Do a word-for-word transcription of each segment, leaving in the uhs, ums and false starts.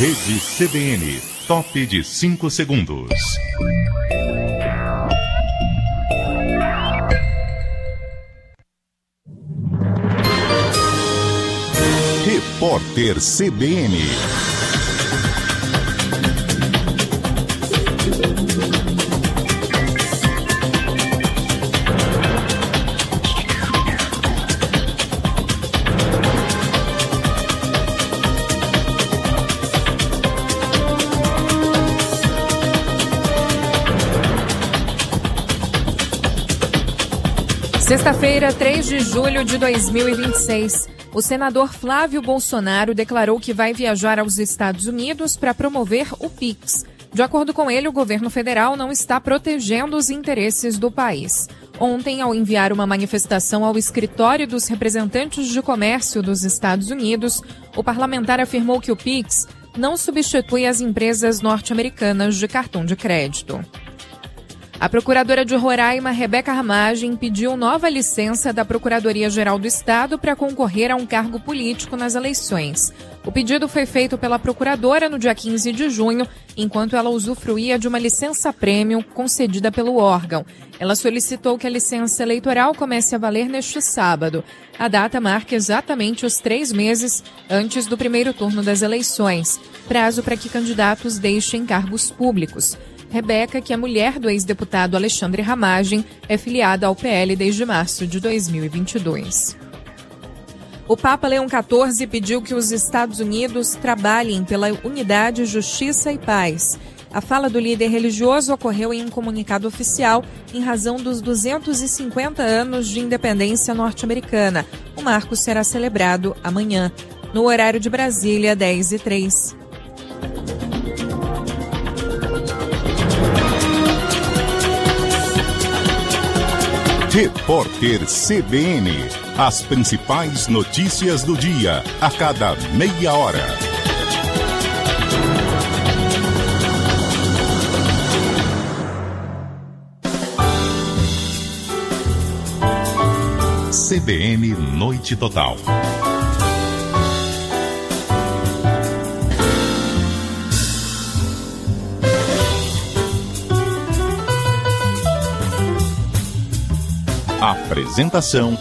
Rede C B N, top de cinco segundos. Repórter C B N. Sexta-feira, três de julho de dois mil e vinte e seis. O senador Flávio Bolsonaro declarou que vai viajar aos Estados Unidos para promover o PIX. De acordo com ele, o governo federal não está protegendo os interesses do país. Ontem, ao enviar uma manifestação ao escritório dos representantes de comércio dos Estados Unidos, o parlamentar afirmou que o PIX não substitui as empresas norte-americanas de cartão de crédito. A procuradora de Roraima, Rebeca Ramagem, pediu nova licença da Procuradoria-Geral do Estado para concorrer a um cargo político nas eleições. O pedido foi feito pela procuradora no dia quinze de junho, enquanto ela usufruía de uma licença-prêmio concedida pelo órgão. Ela solicitou que a licença eleitoral comece a valer neste sábado. A data marca exatamente os três meses antes do primeiro turno das eleições, prazo para que candidatos deixem cargos públicos. Rebeca, que é mulher do ex-deputado Alexandre Ramagem, é filiada ao P L desde março de dois mil e vinte e dois. O Papa Leão quatorze pediu que os Estados Unidos trabalhem pela unidade, justiça e paz. A fala do líder religioso ocorreu em um comunicado oficial em razão dos duzentos e cinquenta anos de independência norte-americana. O marco será celebrado amanhã, no horário de Brasília, dez e três. Repórter C B N. As principais notícias do dia, a cada meia hora. C B N Noite Total. Apresentação,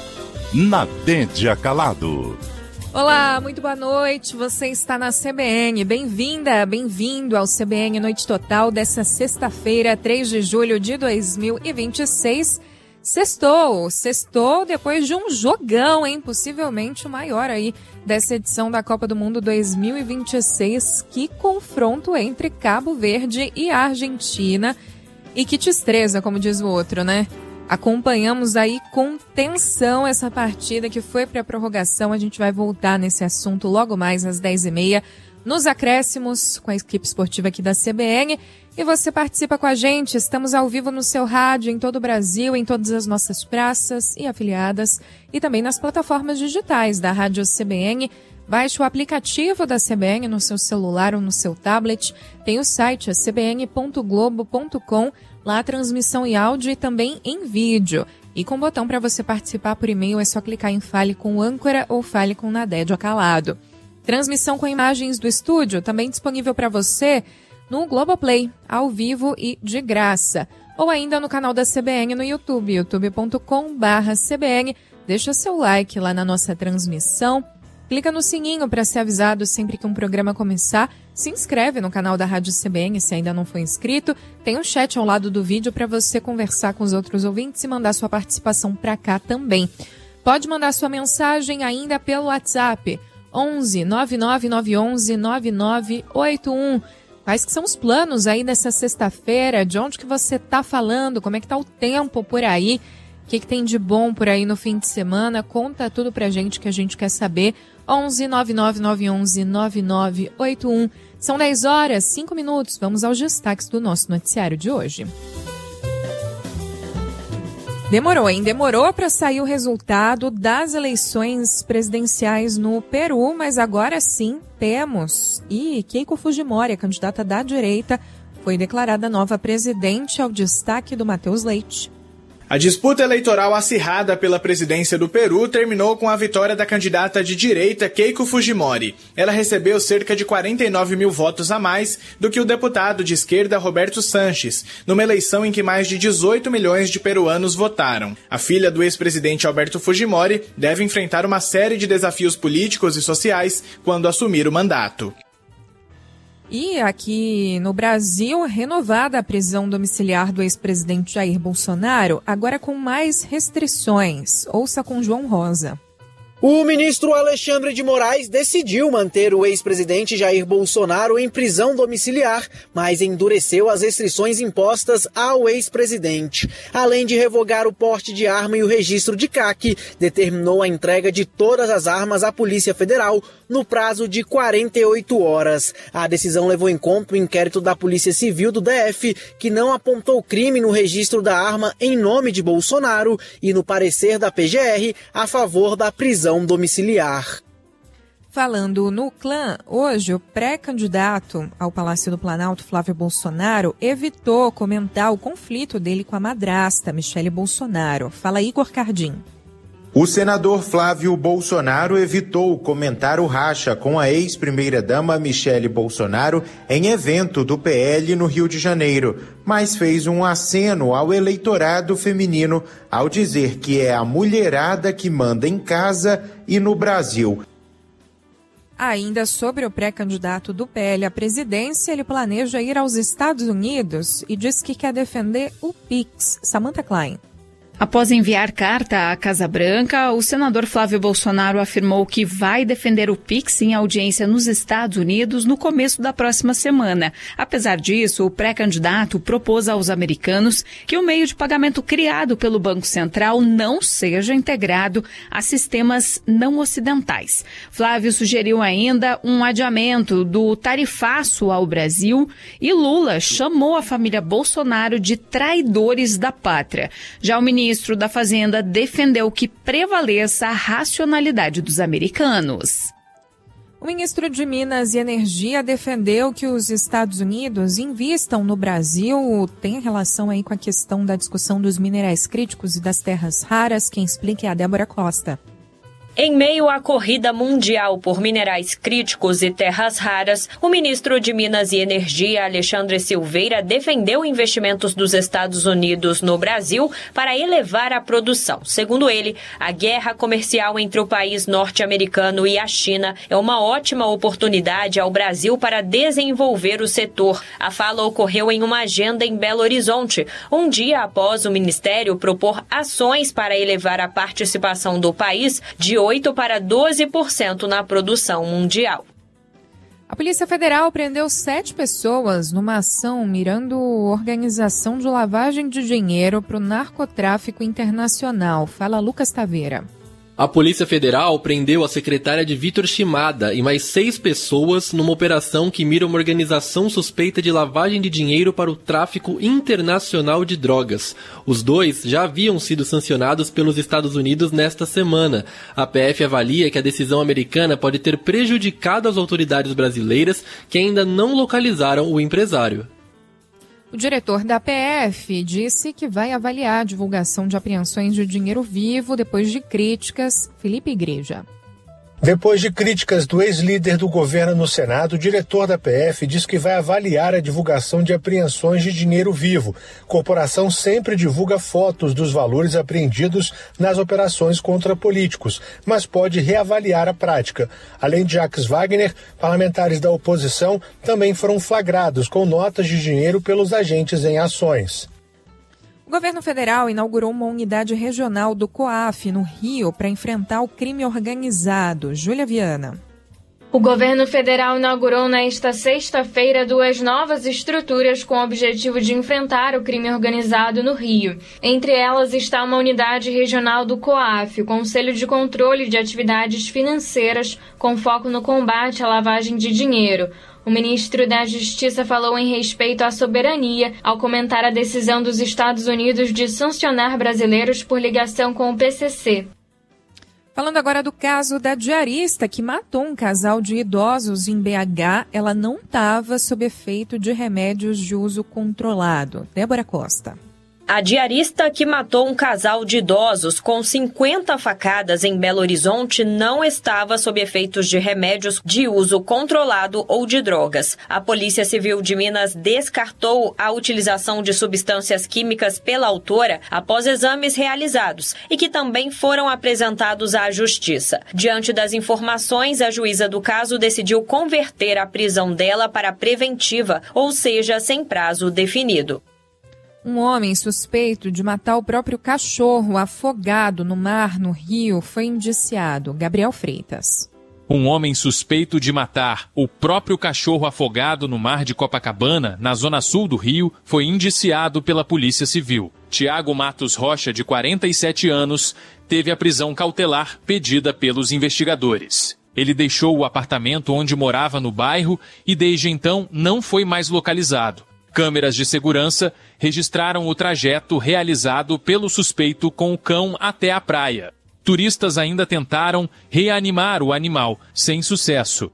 Nadédia Calado. Olá, muito boa noite. Você está na C B N. Bem-vinda, bem-vindo ao C B N Noite Total dessa sexta-feira, três de julho de dois mil e vinte e seis. Sextou, sextou depois de um jogão, hein? Possivelmente o maior aí dessa edição da Copa do Mundo dois mil e vinte e seis. Que confronto entre Cabo Verde e Argentina. E que destreza, como diz o outro, né? Acompanhamos aí com tensão essa partida que foi para a prorrogação. A gente vai voltar nesse assunto logo mais às dez e meia, nos acréscimos com a equipe esportiva aqui da C B N. E você participa com a gente. Estamos ao vivo no seu rádio, em todo o Brasil, em todas as nossas praças e afiliadas. E também nas plataformas digitais da Rádio C B N. Baixe o aplicativo da C B N no seu celular ou no seu tablet. Tem o site, c b n ponto globo ponto com. Lá a transmissão em áudio e também em vídeo. E com botão para você participar por e-mail é só clicar em Fale com Âncora ou Fale com Nadédia Calado. Transmissão com imagens do estúdio também disponível para você no Globoplay, ao vivo e de graça. Ou ainda no canal da C B N no YouTube, youtube ponto com barra C B N. Deixa seu like lá na nossa transmissão. Clica no sininho para ser avisado sempre que um programa começar. Se inscreve no canal da Rádio C B N se ainda não for inscrito. Tem um chat ao lado do vídeo para você conversar com os outros ouvintes e mandar sua participação para cá também. Pode mandar sua mensagem ainda pelo WhatsApp onze nove nove nove onze nove nove oito um. Quais que são os planos aí dessa sexta-feira? De onde que você está falando? Como é que está o tempo por aí? O que, que tem de bom por aí no fim de semana? Conta tudo pra gente que a gente quer saber. onze nove nove nove onze nove nove oito um. São dez horas, cinco minutos. Vamos aos destaques do nosso noticiário de hoje. Demorou, hein? Demorou para sair o resultado das eleições presidenciais no Peru, mas agora sim temos. E Keiko Fujimori, a candidata da direita, foi declarada nova presidente, ao destaque do Matheus Leite. A disputa eleitoral acirrada pela presidência do Peru terminou com a vitória da candidata de direita Keiko Fujimori. Ela recebeu cerca de quarenta e nove mil votos a mais do que o deputado de esquerda Roberto Sanches, numa eleição em que mais de dezoito milhões de peruanos votaram. A filha do ex-presidente Alberto Fujimori deve enfrentar uma série de desafios políticos e sociais quando assumir o mandato. E aqui no Brasil, renovada a prisão domiciliar do ex-presidente Jair Bolsonaro, agora com mais restrições. Ouça com João Rosa. O ministro Alexandre de Moraes decidiu manter o ex-presidente Jair Bolsonaro em prisão domiciliar, mas endureceu as restrições impostas ao ex-presidente. Além de revogar o porte de arma e o registro de C A C, determinou a entrega de todas as armas à Polícia Federal no prazo de quarenta e oito horas. A decisão levou em conta o inquérito da Polícia Civil do D F, que não apontou crime no registro da arma em nome de Bolsonaro e no parecer da P G R a favor da prisão domiciliar. Falando no clã, hoje o pré-candidato ao Palácio do Planalto, Flávio Bolsonaro, evitou comentar o conflito dele com a madrasta, Michele Bolsonaro. Fala Igor Cardim. O senador Flávio Bolsonaro evitou comentar o racha com a ex-primeira-dama Michele Bolsonaro em evento do P L no Rio de Janeiro, mas fez um aceno ao eleitorado feminino ao dizer que é a mulherada que manda em casa e no Brasil. Ainda sobre o pré-candidato do P L à presidência, ele planeja ir aos Estados Unidos e diz que quer defender o Pix. Samantha Klein. Após enviar carta à Casa Branca, o senador Flávio Bolsonaro afirmou que vai defender o Pix em audiência nos Estados Unidos no começo da próxima semana. Apesar disso, o pré-candidato propôs aos americanos que o meio de pagamento criado pelo Banco Central não seja integrado a sistemas não ocidentais. Flávio sugeriu ainda um adiamento do tarifaço ao Brasil e Lula chamou a família Bolsonaro de traidores da pátria. Já o ministro O ministro da Fazenda defendeu que prevaleça a racionalidade dos americanos. O ministro de Minas e Energia defendeu que os Estados Unidos invistam no Brasil. Tem relação aí com a questão da discussão dos minerais críticos e das terras raras. Quem explica é a Débora Costa. Em meio à corrida mundial por minerais críticos e terras raras, o ministro de Minas e Energia, Alexandre Silveira, defendeu investimentos dos Estados Unidos no Brasil para elevar a produção. Segundo ele, a guerra comercial entre o país norte-americano e a China é uma ótima oportunidade ao Brasil para desenvolver o setor. A fala ocorreu em uma agenda em Belo Horizonte, um dia após o ministério propor ações para elevar a participação do país de oito para doze por cento na produção mundial. A Polícia Federal prendeu sete pessoas numa ação mirando organização de lavagem de dinheiro para o narcotráfico internacional. Fala Lucas Taveira. A Polícia Federal prendeu a secretária de Vitor Shimada e mais seis pessoas numa operação que mira uma organização suspeita de lavagem de dinheiro para o tráfico internacional de drogas. Os dois já haviam sido sancionados pelos Estados Unidos nesta semana. A P F avalia que a decisão americana pode ter prejudicado as autoridades brasileiras que ainda não localizaram o empresário. O diretor da P F disse que vai avaliar a divulgação de apreensões de dinheiro vivo depois de críticas. Felipe Igreja. Depois de críticas do ex-líder do governo no Senado, o diretor da P F diz que vai avaliar a divulgação de apreensões de dinheiro vivo. A corporação sempre divulga fotos dos valores apreendidos nas operações contra políticos, mas pode reavaliar a prática. Além de Jacques Wagner, parlamentares da oposição também foram flagrados com notas de dinheiro pelos agentes em ações. O governo federal inaugurou uma unidade regional do COAF no Rio para enfrentar o crime organizado. Júlia Viana. O governo federal inaugurou nesta sexta-feira duas novas estruturas com o objetivo de enfrentar o crime organizado no Rio. Entre elas está uma unidade regional do COAF, o Conselho de Controle de Atividades Financeiras, com foco no combate à lavagem de dinheiro. O ministro da Justiça falou em respeito à soberania ao comentar a decisão dos Estados Unidos de sancionar brasileiros por ligação com o P C C. Falando agora do caso da diarista que matou um casal de idosos em B H, ela não estava sob efeito de remédios de uso controlado. Débora Costa. A diarista que matou um casal de idosos com cinquenta facadas em Belo Horizonte não estava sob efeitos de remédios de uso controlado ou de drogas. A Polícia Civil de Minas descartou a utilização de substâncias químicas pela autora após exames realizados e que também foram apresentados à Justiça. Diante das informações, a juíza do caso decidiu converter a prisão dela para preventiva, ou seja, sem prazo definido. Um homem suspeito de matar o próprio cachorro afogado no mar, no Rio, foi indiciado. Gabriel Freitas. Um homem suspeito de matar o próprio cachorro afogado no mar de Copacabana, na zona sul do Rio, foi indiciado pela Polícia Civil. Tiago Matos Rocha, de quarenta e sete anos, teve a prisão cautelar pedida pelos investigadores. Ele deixou o apartamento onde morava no bairro e desde então não foi mais localizado. Câmeras de segurança registraram o trajeto realizado pelo suspeito com o cão até a praia. Turistas ainda tentaram reanimar o animal, sem sucesso.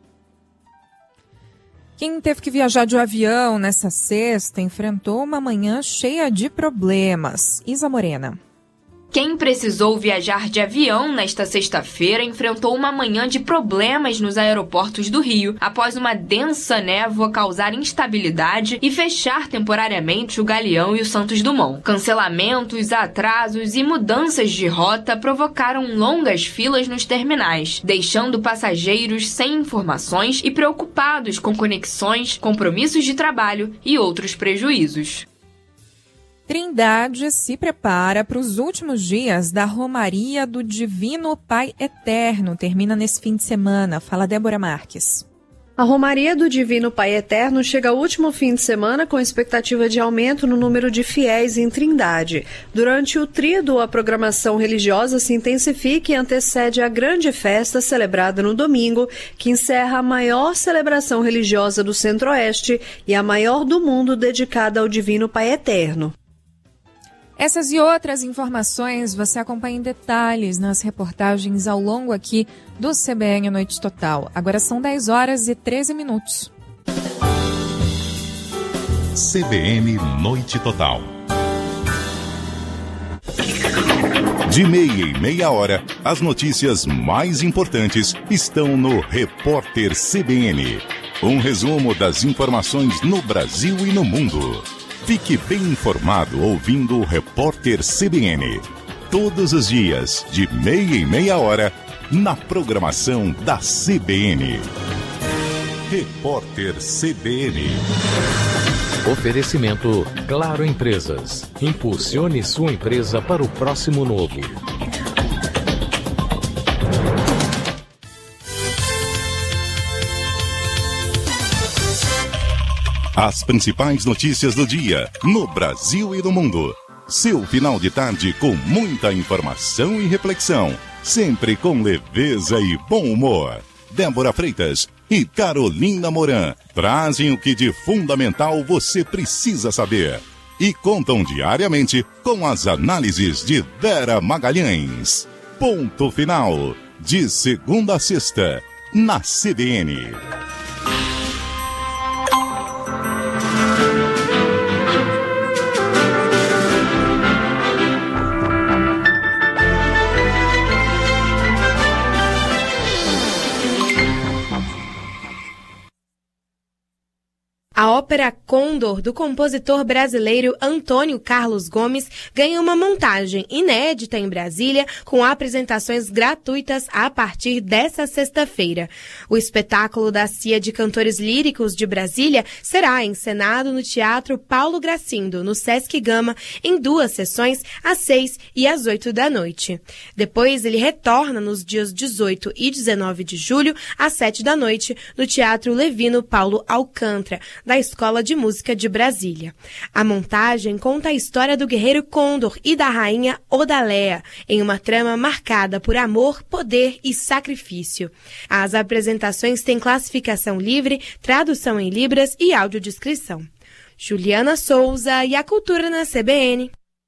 Quem teve que viajar de avião nessa sexta enfrentou uma manhã cheia de problemas. Isa Morena. Quem precisou viajar de avião nesta sexta-feira enfrentou uma manhã de problemas nos aeroportos do Rio, após uma densa névoa causar instabilidade e fechar temporariamente o Galeão e o Santos Dumont. Cancelamentos, atrasos e mudanças de rota provocaram longas filas nos terminais, deixando passageiros sem informações e preocupados com conexões, compromissos de trabalho e outros prejuízos. Trindade se prepara para os últimos dias da Romaria do Divino Pai Eterno. Termina nesse fim de semana. Fala Débora Marques. A Romaria do Divino Pai Eterno chega ao último fim de semana com expectativa de aumento no número de fiéis em Trindade. Durante o tríduo, a programação religiosa se intensifica e antecede a grande festa celebrada no domingo, que encerra a maior celebração religiosa do Centro-Oeste e a maior do mundo dedicada ao Divino Pai Eterno. Essas e outras informações você acompanha em detalhes nas reportagens ao longo aqui do C B N Noite Total. Agora são dez horas e treze minutos. C B N Noite Total. De meia em meia hora, as notícias mais importantes estão no Repórter C B N. Um resumo das informações no Brasil e no mundo. Fique bem informado ouvindo o Repórter C B N. Todos os dias, de meia em meia hora, na programação da C B N. Repórter C B N. Oferecimento Claro Empresas. Impulsione sua empresa para o próximo novo. As principais notícias do dia, no Brasil e no mundo. Seu final de tarde com muita informação e reflexão. Sempre com leveza e bom humor. Débora Freitas e Carolina Moran trazem o que de fundamental você precisa saber. E contam diariamente com as análises de Vera Magalhães. Ponto final. De segunda a sexta, na C B N. A ópera Condor, do compositor brasileiro Antônio Carlos Gomes, ganha uma montagem inédita em Brasília, com apresentações gratuitas a partir dessa sexta-feira. O espetáculo da C I A de Cantores Líricos de Brasília será encenado no Teatro Paulo Gracindo, no Sesc Gama, em duas sessões, às seis e às oito da noite. Depois ele retorna nos dias dezoito e dezenove de julho, às sete da noite, no Teatro Levino Paulo Alcântara, da Escola de Música de Brasília. A montagem conta a história do guerreiro Condor e da rainha Odaléa, em uma trama marcada por amor, poder e sacrifício. As apresentações têm classificação livre, tradução em libras e audiodescrição. Juliana Souza e a Cultura na C B N.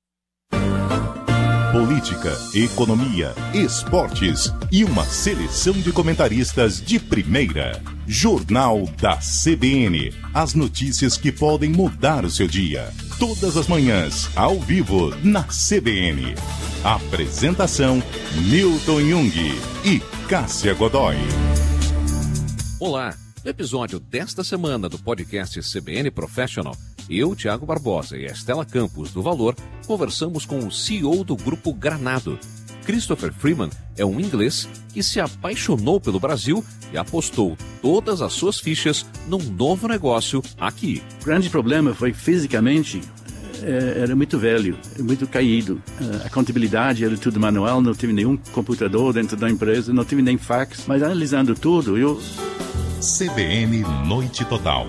Política, economia, esportes e uma seleção de comentaristas de primeira. Jornal da C B N. As notícias que podem mudar o seu dia. todas as manhãs, ao vivo, na C B N. Apresentação, Newton Jung e Cássia Godoy. Olá, no episódio desta semana do podcast C B N Professional, eu, Tiago Barbosa e a Estela Campos, do Valor, conversamos com o C E O do Grupo Granado. Christopher Freeman é um inglês que se apaixonou pelo Brasil e apostou todas as suas fichas num novo negócio aqui. O grande problema foi fisicamente, era muito velho, muito caído. A contabilidade era tudo manual, não tive nenhum computador dentro da empresa, não tive nem fax. Mas analisando tudo, eu... C B N Noite Total.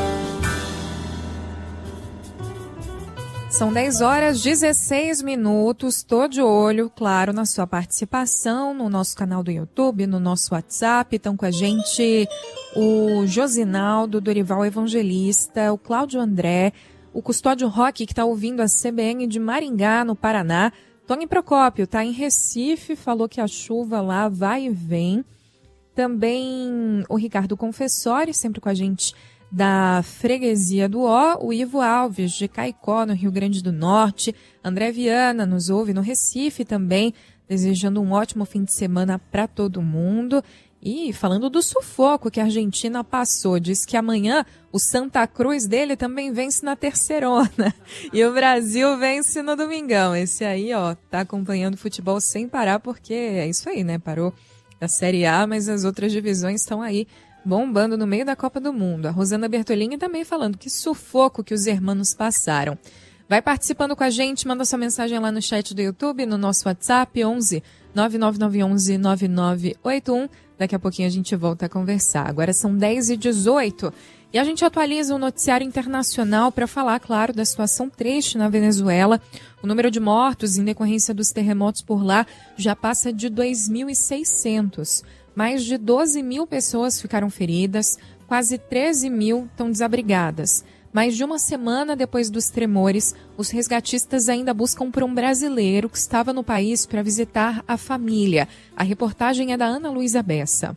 São dez horas e dezesseis minutos, tô de olho, claro, na sua participação no nosso canal do YouTube, no nosso WhatsApp. Estão com a gente o Josinaldo, Dorival Evangelista, o Cláudio André, o Custódio Roque, que está ouvindo a C B N de Maringá, no Paraná. Tony Procópio está em Recife, falou que a chuva lá vai e vem. Também o Ricardo Confessori, sempre com a gente da Freguesia do Ó, o Ivo Alves, de Caicó, no Rio Grande do Norte. André Viana nos ouve no Recife também, desejando um ótimo fim de semana para todo mundo. E falando do sufoco que a Argentina passou, diz que amanhã o Santa Cruz dele também vence na terceirona. E o Brasil vence no domingão. Esse aí, ó, tá acompanhando o futebol sem parar, porque é isso aí, né? Parou da Série A, mas as outras divisões estão aí bombando no meio da Copa do Mundo. A Rosana Bertolini também falando que sufoco que os hermanos passaram. Vai participando com a gente, manda sua mensagem lá no chat do YouTube, no nosso WhatsApp, onze nove nove nove onze nove nove oito um. Daqui a pouquinho a gente volta a conversar. Agora são dez e dezoito e a gente atualiza o noticiário internacional para falar, claro, da situação triste na Venezuela. O número de mortos em decorrência dos terremotos por lá já passa de dois mil e seiscentos. Mais de doze mil pessoas ficaram feridas, quase treze mil estão desabrigadas. Mais de uma semana depois dos tremores, os resgatistas ainda buscam por um brasileiro que estava no país para visitar a família. A reportagem é da Ana Luísa Bessa.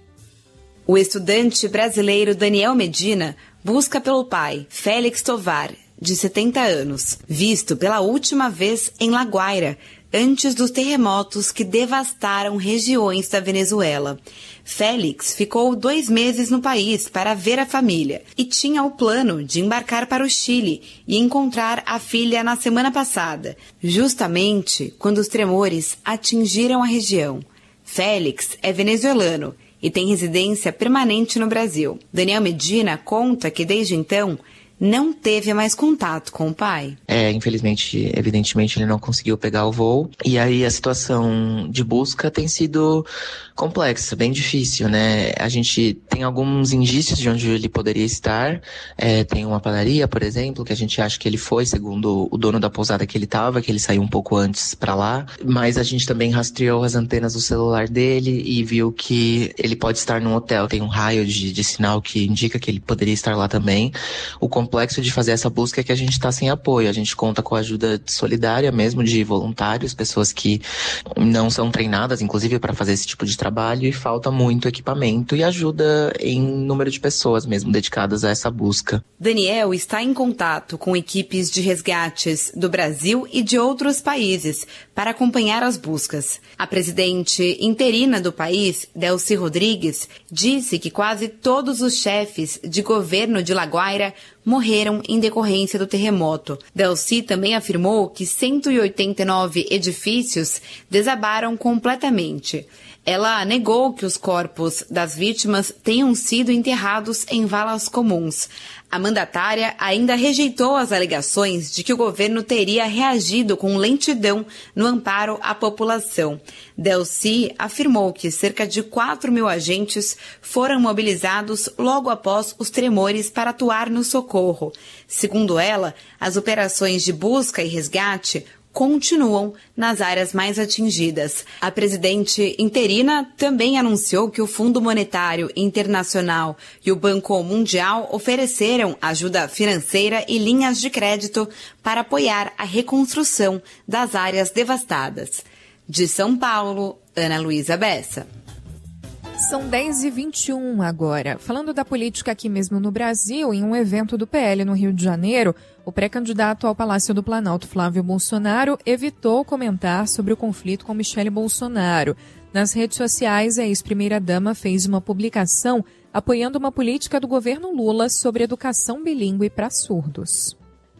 O estudante brasileiro Daniel Medina busca pelo pai, Félix Tovar, de setenta anos, visto pela última vez em La Guaira, antes dos terremotos que devastaram regiões da Venezuela. Félix ficou dois meses no país para ver a família e tinha o plano de embarcar para o Chile e encontrar a filha na semana passada, justamente quando os tremores atingiram a região. Félix é venezuelano e tem residência permanente no Brasil. Daniel Medina conta que desde então não teve mais contato com o pai. É, infelizmente, evidentemente, ele não conseguiu pegar o voo. E aí a situação de busca tem sido complexa, bem difícil, né? A gente tem alguns indícios de onde ele poderia estar. É, tem uma padaria, por exemplo, que a gente acha que ele foi, segundo o dono da pousada que ele estava, que ele saiu um pouco antes para lá. Mas a gente também rastreou as antenas do celular dele e viu que ele pode estar num hotel. Tem um raio de, de sinal que indica que ele poderia estar lá também. O complexo de fazer essa busca é que a gente está sem apoio. A gente conta com a ajuda solidária mesmo de voluntários, pessoas que não são treinadas, inclusive, para fazer esse tipo de trabalho, e falta muito equipamento e ajuda em número de pessoas mesmo dedicadas a essa busca. Daniel está em contato com equipes de resgates do Brasil e de outros países para acompanhar as buscas. A presidente interina do país, Delcy Rodrigues, disse que quase todos os chefes de governo de La Guaira morreram em decorrência do terremoto. Delcy também afirmou que cento e oitenta e nove edifícios desabaram completamente. Ela negou que os corpos das vítimas tenham sido enterrados em valas comuns. A mandatária ainda rejeitou as alegações de que o governo teria reagido com lentidão no amparo à população. Delcy afirmou que cerca de quatro mil agentes foram mobilizados logo após os tremores para atuar no socorro. Segundo ela, as operações de busca e resgate continuam nas áreas mais atingidas. A presidente interina também anunciou que o Fundo Monetário Internacional e o Banco Mundial ofereceram ajuda financeira e linhas de crédito para apoiar a reconstrução das áreas devastadas. De São Paulo, Ana Luísa Bessa. São dez e vinte e um agora. Falando da política aqui mesmo no Brasil, em um evento do P L no Rio de Janeiro, o pré-candidato ao Palácio do Planalto, Flávio Bolsonaro, evitou comentar sobre o conflito com Michele Bolsonaro. Nas redes sociais, a ex-primeira-dama fez uma publicação apoiando uma política do governo Lula sobre educação bilíngue para surdos.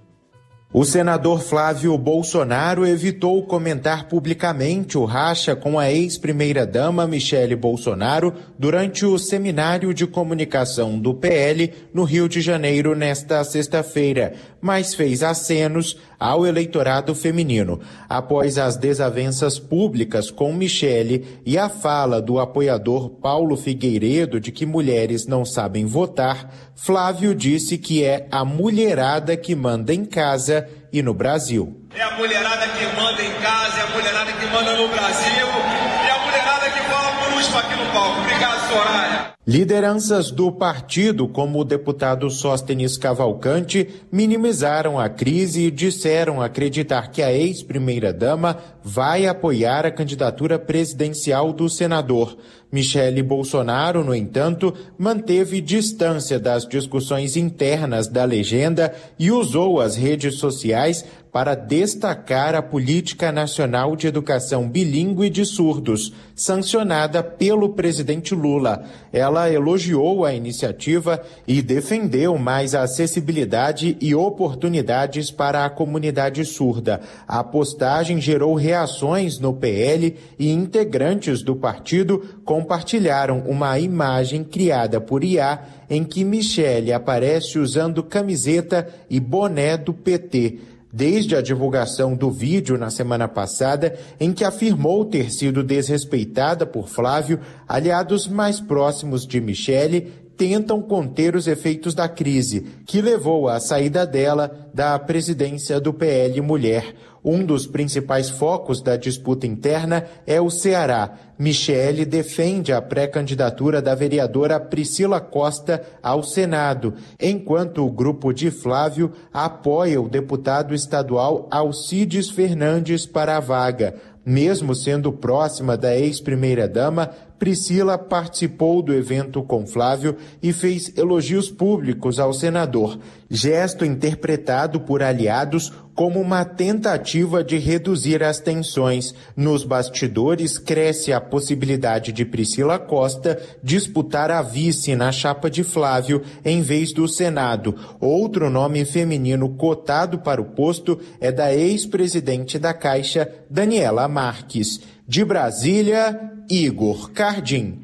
O senador Flávio Bolsonaro evitou comentar publicamente o racha com a ex-primeira-dama Michele Bolsonaro durante o seminário de comunicação do P L no Rio de Janeiro nesta sexta-feira, mas fez acenos ao eleitorado feminino. Após as desavenças públicas com Michele e a fala do apoiador Paulo Figueiredo de que mulheres não sabem votar, Flávio disse que é a mulherada que manda em casa e no Brasil. É a mulherada que manda em casa, é a mulherada que manda no Brasil, é a mulherada que fala por último aqui no palco. Obrigado, Soraya. Lideranças do partido, como o deputado Sóstenes Cavalcante, minimizaram a crise e disseram acreditar que a ex-primeira-dama vai apoiar a candidatura presidencial do senador. Michele Bolsonaro, no entanto, manteve distância das discussões internas da legenda e usou as redes sociais para destacar a Política Nacional de Educação Bilíngue de Surdos, sancionada pelo presidente Lula. Ela elogiou a iniciativa e defendeu mais acessibilidade e oportunidades para a comunidade surda. A postagem gerou reações no P L e integrantes do partido compartilharam uma imagem criada por I A em que Michele aparece usando camiseta e boné do P T. Desde a divulgação do vídeo na semana passada, em que afirmou ter sido desrespeitada por Flávio, aliados mais próximos de Michele tentam conter os efeitos da crise, que levou à saída dela da presidência do P L Mulher. Um dos principais focos da disputa interna é o Ceará. Michele defende a pré-candidatura da vereadora Priscila Costa ao Senado, enquanto o grupo de Flávio apoia o deputado estadual Alcides Fernandes para a vaga. Mesmo sendo próxima da ex-primeira-dama, Priscila participou do evento com Flávio e fez elogios públicos ao senador, gesto interpretado por aliados como uma tentativa de reduzir as tensões. Nos bastidores, cresce a possibilidade de Priscila Costa disputar a vice na chapa de Flávio em vez do Senado. Outro nome feminino cotado para o posto é da ex-presidente da Caixa, Daniela Marques. De Brasília, Igor Cardim.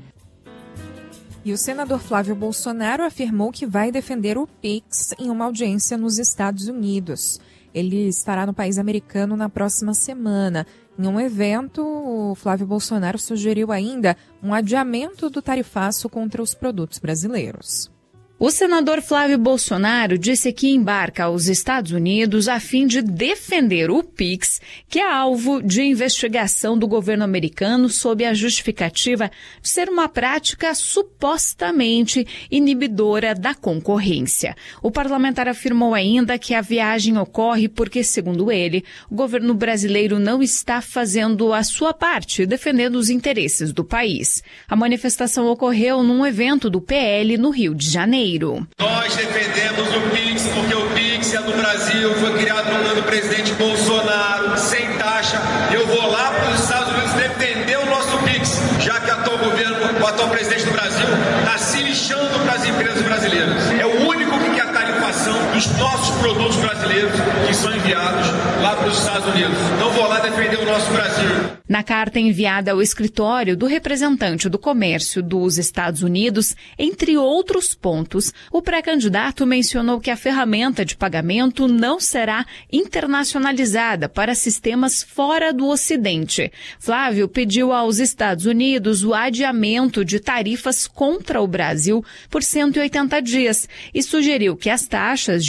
E o senador Flávio Bolsonaro afirmou que vai defender o Pix em uma audiência nos Estados Unidos. Ele estará no país americano na próxima semana. Em um evento, o Flávio Bolsonaro sugeriu ainda um adiamento do tarifaço contra os produtos brasileiros. O senador Flávio Bolsonaro disse que embarca aos Estados Unidos a fim de defender o Pix, que é alvo de investigação do governo americano sob a justificativa de ser uma prática supostamente inibidora da concorrência. O parlamentar afirmou ainda que a viagem ocorre porque, segundo ele, o governo brasileiro não está fazendo a sua parte, defendendo os interesses do país. A manifestação ocorreu num evento do P L no Rio de Janeiro. Nós defendemos o Pix porque o Pix é do Brasil, foi criado no ano do presidente Bolsonaro, sem taxa. Eu vou lá para os Estados Unidos defender o nosso Pix, já que o atual governo, o atual presidente do Brasil, está se lixando para as empresas brasileiras. É o único que quer a tarifação dos nossos produtos brasileiros que são enviados lá para os Estados Unidos. Então vou lá defender o nosso Brasil. Na carta enviada ao escritório do representante do comércio dos Estados Unidos, entre outros pontos, o pré-candidato mencionou que a ferramenta de pagamento não será internacionalizada para sistemas fora do Ocidente. Flávio pediu aos Estados Unidos o adiamento de tarifas contra o Brasil por cento e oitenta dias e sugeriu que as taxas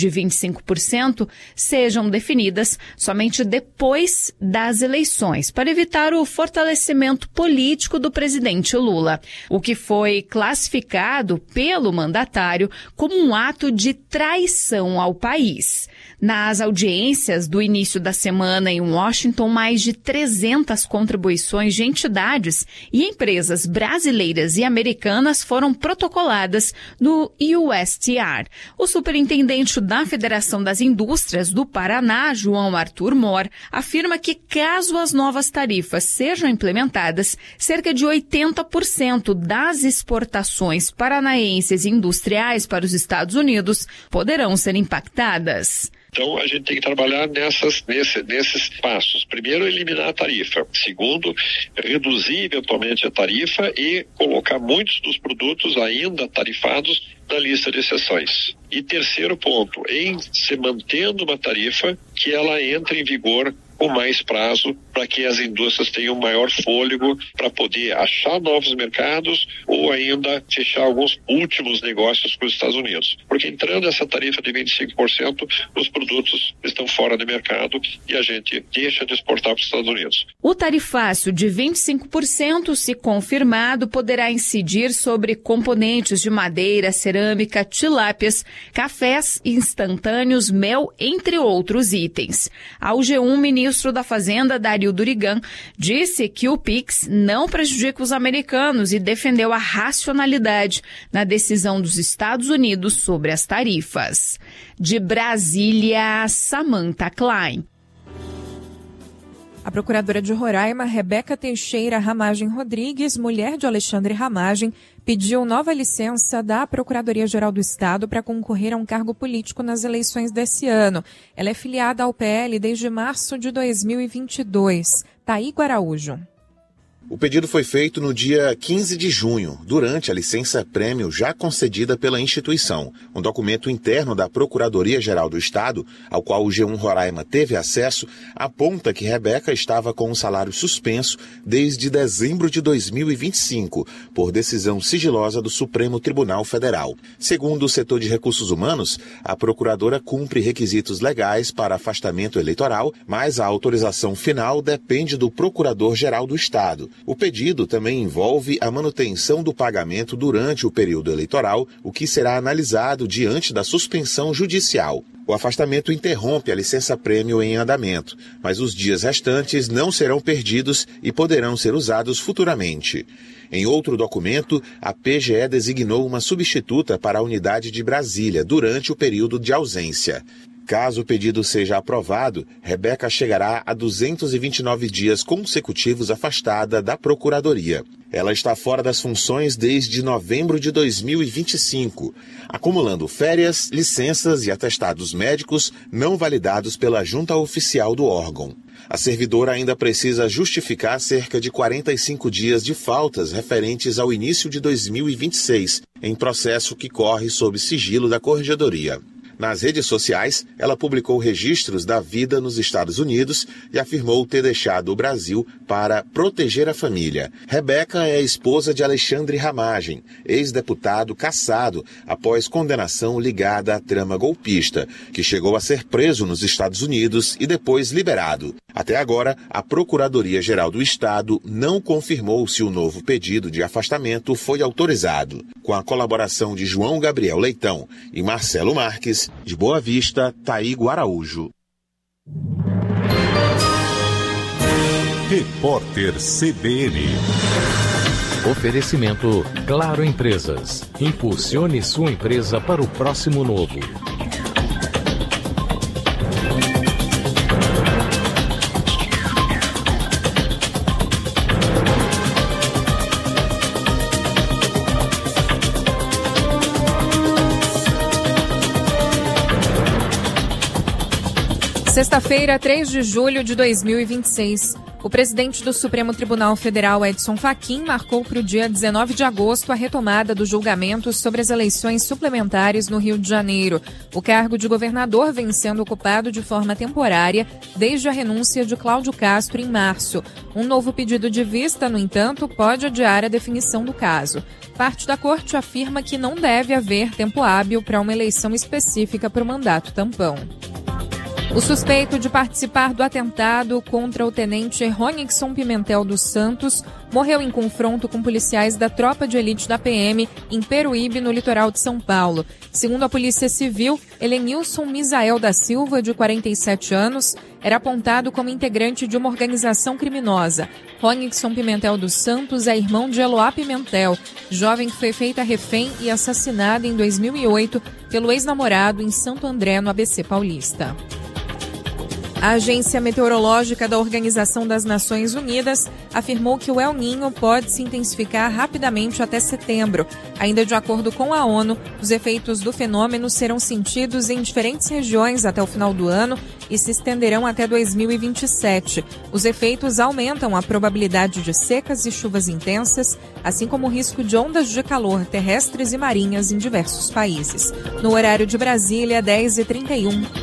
de vinte e cinco por cento sejam definidas somente depois das eleições, para evitar o fortalecimento político do presidente Lula, o que foi classificado pelo mandatário como um ato de traição ao país. Nas audiências do início da semana em Washington, mais de trezentas contribuições de entidades e empresas brasileiras e americanas foram protocoladas no U S T R. O superintendente da Federação das Indústrias do Paraná, João Arthur Mor, afirma que caso as novas tarifas sejam implementadas, cerca de oitenta por cento das exportações paranaenses e industriais para os Estados Unidos poderão ser impactadas. Então, a gente tem que trabalhar nessas, nesse, nesses passos. Primeiro, eliminar a tarifa. Segundo, reduzir eventualmente a tarifa e colocar muitos dos produtos ainda tarifados na lista de exceções. E terceiro ponto, em se mantendo uma tarifa, que ela entre em vigor com mais prazo para que as indústrias tenham maior fôlego para poder achar novos mercados ou ainda fechar alguns últimos negócios com os Estados Unidos. Porque entrando essa tarifa de vinte e cinco por cento, os produtos estão fora do mercado e a gente deixa de exportar para os Estados Unidos. O tarifácio de vinte e cinco por cento, se confirmado, poderá incidir sobre componentes de madeira, cerâmica, tilápias, cafés instantâneos, mel, entre outros itens. Ao G um, ministro da Fazenda, Dario Durigan, disse que o Pix não prejudica os americanos e defendeu a racionalidade na decisão dos Estados Unidos sobre as tarifas. De Brasília, Samantha Klein. A procuradora de Roraima, Rebeca Teixeira Ramagem Rodrigues, mulher de Alexandre Ramagem, pediu nova licença da Procuradoria-Geral do Estado para concorrer a um cargo político nas eleições desse ano. Ela é filiada ao P L desde março de dois mil e vinte e dois. Taígo Araújo. O pedido foi feito no dia quinze de junho, durante a licença-prêmio já concedida pela instituição. Um documento interno da Procuradoria-Geral do Estado, ao qual o G um Roraima teve acesso, aponta que Rebeca estava com o salário suspenso desde dezembro de dois mil e vinte e cinco, por decisão sigilosa do Supremo Tribunal Federal. Segundo o setor de recursos humanos, a procuradora cumpre requisitos legais para afastamento eleitoral, mas a autorização final depende do Procurador-Geral do Estado. O pedido também envolve a manutenção do pagamento durante o período eleitoral, o que será analisado diante da suspensão judicial. O afastamento interrompe a licença-prêmio em andamento, mas os dias restantes não serão perdidos e poderão ser usados futuramente. Em outro documento, a P G E designou uma substituta para a unidade de Brasília durante o período de ausência. Caso o pedido seja aprovado, Rebeca chegará a duzentos e vinte e nove dias consecutivos afastada da Procuradoria. Ela está fora das funções desde novembro de dois mil e vinte e cinco, acumulando férias, licenças e atestados médicos não validados pela junta oficial do órgão. A servidora ainda precisa justificar cerca de quarenta e cinco dias de faltas referentes ao início de dois mil e vinte e seis, em processo que corre sob sigilo da Corregedoria. Nas redes sociais, ela publicou registros da vida nos Estados Unidos e afirmou ter deixado o Brasil para proteger a família. Rebeca é a esposa de Alexandre Ramagem, ex-deputado cassado após condenação ligada à trama golpista, que chegou a ser preso nos Estados Unidos e depois liberado. Até agora, a Procuradoria-Geral do Estado não confirmou se o novo pedido de afastamento foi autorizado. Com a colaboração de João Gabriel Leitão e Marcelo Marques, de Boa Vista, Taígo Araújo. Repórter C B N. Oferecimento Claro Empresas. Impulsione sua empresa para o próximo novo. Sexta-feira, três de julho de dois mil e vinte e seis. O presidente do Supremo Tribunal Federal, Edson Fachin, marcou para o dia dezenove de agosto a retomada do julgamento sobre as eleições suplementares no Rio de Janeiro. O cargo de governador vem sendo ocupado de forma temporária desde a renúncia de Cláudio Castro em março. Um novo pedido de vista, no entanto, pode adiar a definição do caso. Parte da corte afirma que não deve haver tempo hábil para uma eleição específica para o mandato tampão. O suspeito de participar do atentado contra o tenente Ronixon Pimentel dos Santos morreu em confronto com policiais da tropa de elite da P M em Peruíbe, no litoral de São Paulo. Segundo a Polícia Civil, Helenilson Misael da Silva, de quarenta e sete anos, era apontado como integrante de uma organização criminosa. Ronixon Pimentel dos Santos é irmão de Eloá Pimentel, jovem que foi feita refém e assassinada em dois mil e oito pelo ex-namorado em Santo André, no A B C Paulista. A Agência Meteorológica da Organização das Nações Unidas afirmou que o El Niño pode se intensificar rapidamente até setembro. Ainda de acordo com a ONU, os efeitos do fenômeno serão sentidos em diferentes regiões até o final do ano e se estenderão até dois mil e vinte e sete. Os efeitos aumentam a probabilidade de secas e chuvas intensas, assim como o risco de ondas de calor terrestres e marinhas em diversos países. No horário de Brasília, dez e trinta e um.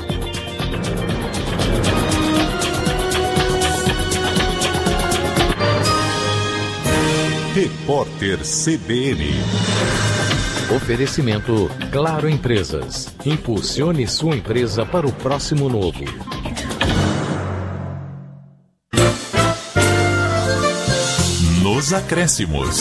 Repórter C B N. Oferecimento Claro Empresas. Impulsione sua empresa para o próximo novo. Nos acréscimos.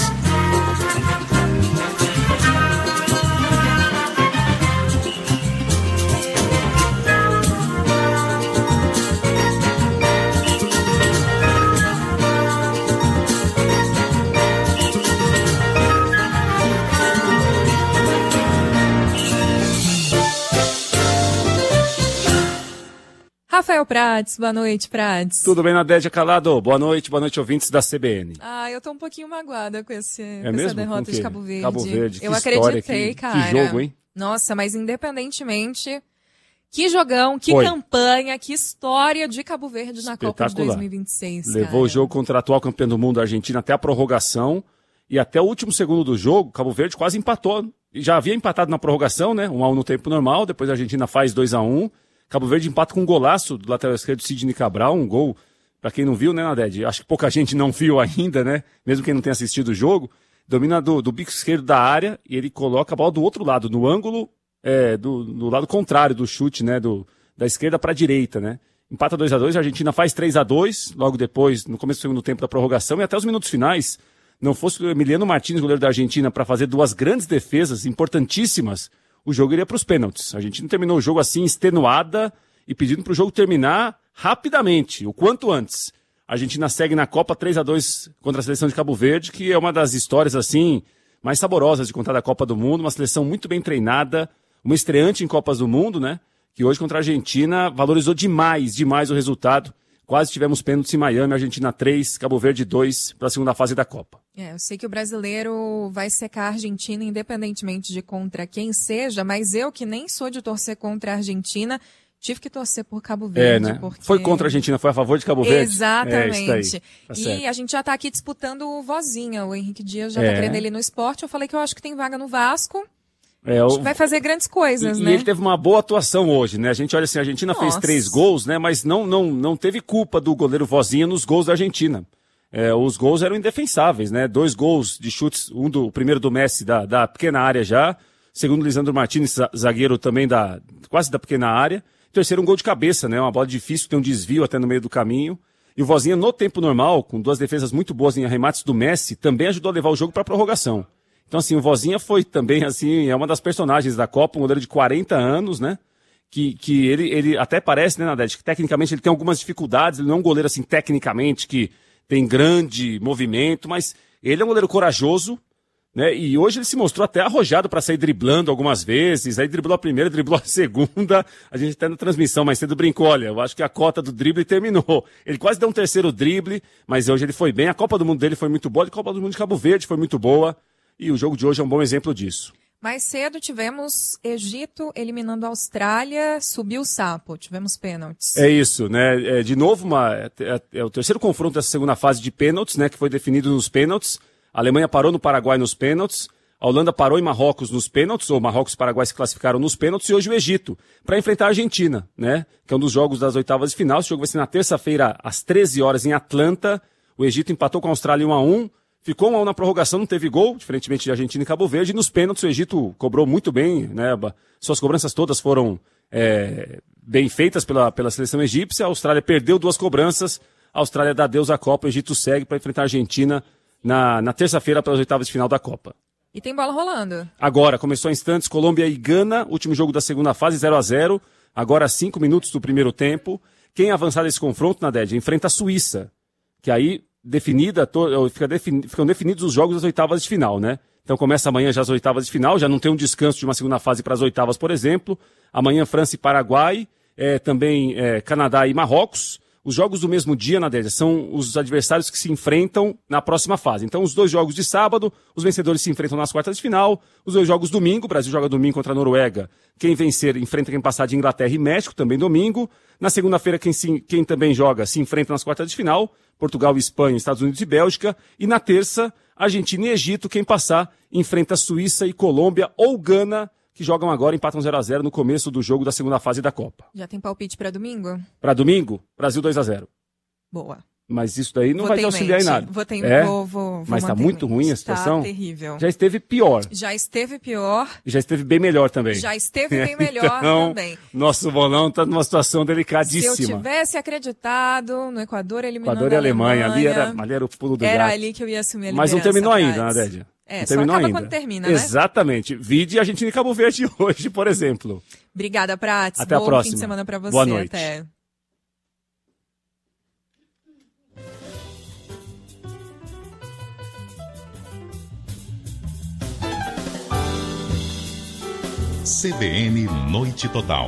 Rafael Prates, boa noite, Prates. Tudo bem, Nadédia Calado? Boa noite, boa noite, ouvintes da C B N. Ah, eu tô um pouquinho magoada com, esse, é com mesmo? essa derrota de Cabo Verde. Cabo Verde, que eu história, acreditei, que, cara. Que jogo, hein? Nossa, mas independentemente, que jogão, que Foi. campanha, que história de Cabo Verde na Copa de dois mil e vinte e seis, Levou cara. o jogo contra a atual campeã do mundo, a Argentina, até a prorrogação. E até o último segundo do jogo, Cabo Verde quase empatou. E já havia empatado na prorrogação, né? um a um no tempo normal, depois a Argentina faz dois a um. Cabo Verde empata com um golaço do lateral esquerdo Sidney Cabral, um gol, pra quem não viu, né, Naded? Acho que pouca gente não viu ainda, né? Mesmo quem não tenha assistido o jogo. Domina do, do bico esquerdo da área e ele coloca a bola do outro lado, no ângulo, é, do, do lado contrário do chute, né? Do, da esquerda pra direita, né? Empata dois a dois, a Argentina faz três a dois, logo depois, no começo do segundo tempo da prorrogação, e até os minutos finais, não fosse o Emiliano Martínez, goleiro da Argentina, para fazer duas grandes defesas importantíssimas, o jogo iria para os pênaltis. A Argentina terminou o jogo assim, extenuada, e pedindo para o jogo terminar rapidamente, o quanto antes. A Argentina segue na Copa três a dois contra a seleção de Cabo Verde, que é uma das histórias assim mais saborosas de contar da Copa do Mundo, uma seleção muito bem treinada, uma estreante em Copas do Mundo, né? Que hoje contra a Argentina valorizou demais, demais o resultado. Quase tivemos pênaltis em Miami, Argentina três, Cabo Verde dois para a segunda fase da Copa. É, eu sei que o brasileiro vai secar a Argentina independentemente de contra quem seja, mas eu que nem sou de torcer contra a Argentina, tive que torcer por Cabo Verde. É, né? Porque... Foi contra a Argentina, foi a favor de Cabo Verde? Exatamente. É, isso aí. Tá e certo. a gente já tá aqui disputando o Vozinha, o Henrique Dias já É. tá querendo ele no esporte. Eu falei que eu acho que tem vaga no Vasco. É, A o... gente vai fazer grandes coisas, e, né? E ele teve uma boa atuação hoje, né? A gente olha assim, a Argentina Nossa. fez três gols, né? Mas não, não, não teve culpa do goleiro Vozinha nos gols da Argentina. É, os gols eram indefensáveis, né? Dois gols de chutes, um do o primeiro do Messi da, da pequena área já, segundo Lisandro Martínez, zagueiro também da quase da pequena área. Terceiro, um gol de cabeça, né? Uma bola difícil, tem um desvio até no meio do caminho. E o Vozinha, no tempo normal, com duas defesas muito boas em arremates do Messi, também ajudou a levar o jogo para a prorrogação. Então, assim, o Vozinha foi também, assim, é uma das personagens da Copa, um goleiro de quarenta anos, né? Que, que ele, ele até parece, né, Nadete, que tecnicamente ele tem algumas dificuldades, ele não é um goleiro, assim, tecnicamente, que tem grande movimento, mas ele é um goleiro corajoso, né? E hoje ele se mostrou até arrojado para sair driblando algumas vezes, aí driblou a primeira, driblou a segunda, a gente até na transmissão mais cedo brincou, olha, eu acho que a cota do drible terminou. Ele quase deu um terceiro drible, mas hoje ele foi bem, a Copa do Mundo dele foi muito boa, a Copa do Mundo de Cabo Verde foi muito boa, e o jogo de hoje é um bom exemplo disso. Mais cedo tivemos Egito eliminando a Austrália, subiu o sapo, tivemos pênaltis. É isso, né? É, de novo, uma, é, é o terceiro confronto dessa segunda fase de pênaltis, né? Que foi definido nos pênaltis. A Alemanha parou no Paraguai nos pênaltis. A Holanda parou em Marrocos nos pênaltis, ou Marrocos e Paraguai se classificaram nos pênaltis, e hoje o Egito, para enfrentar a Argentina, né? Que é um dos jogos das oitavas de final. Esse jogo vai ser na terça-feira, às treze horas, em Atlanta. O Egito empatou com a Austrália um a um. Ficou um a um na prorrogação, não teve gol, diferentemente de Argentina e Cabo Verde. E nos pênaltis o Egito cobrou muito bem, né? Suas cobranças todas foram é, bem feitas pela, pela seleção egípcia. A Austrália perdeu duas cobranças. A Austrália dá adeus à Copa. O Egito segue para enfrentar a Argentina na, na terça-feira pelas oitavas de final da Copa. E tem bola rolando. Agora, começou a instantes, Colômbia e Gana, último jogo da segunda fase, zero a zero. Agora cinco minutos do primeiro tempo. Quem avançar nesse confronto, Nadege, enfrenta a Suíça, que aí... definida, to, fica defini, ficam definidos os jogos das oitavas de final, né? Então começa amanhã já as oitavas de final, já não tem um descanso de uma segunda fase para as oitavas, por exemplo. Amanhã França e Paraguai, é, também é, Canadá e Marrocos. Os jogos do mesmo dia, Nadege, são os adversários que se enfrentam na próxima fase. Então os dois jogos de sábado, os vencedores se enfrentam nas quartas de final. Os dois jogos domingo, o Brasil joga domingo contra a Noruega. Quem vencer enfrenta quem passar de Inglaterra e México, também domingo. Na segunda-feira, quem, se, quem também joga se enfrenta nas quartas de final. Portugal, Espanha, Estados Unidos e Bélgica. E na terça, Argentina e Egito, quem passar, enfrenta Suíça e Colômbia ou Gana, que jogam agora, empatam zero a zero no começo do jogo da segunda fase da Copa. Já tem palpite para domingo? Para domingo, Brasil dois a zero. Boa. Mas isso daí não vou vai te auxiliar em nada. Vou ter, é? vou, vou, vou Mas está muito ruim a situação? Está terrível. Já esteve pior. Já esteve pior. E já esteve bem melhor também. Já esteve bem melhor então, também. Nosso bolão está numa situação delicadíssima. Se eu tivesse acreditado no Equador eliminando Equador e a Alemanha, Alemanha, ali era, ali era o pulo do Era gato. ali que eu ia assumir a Mas não terminou ainda, Nadege. É, não só terminou acaba ainda. quando termina, né? Exatamente. Vide Argentina e Cabo Verde hoje, por exemplo. Obrigada, Prats. Até Bom a próxima. fim de semana para você. Boa noite. Até. C B N Noite Total.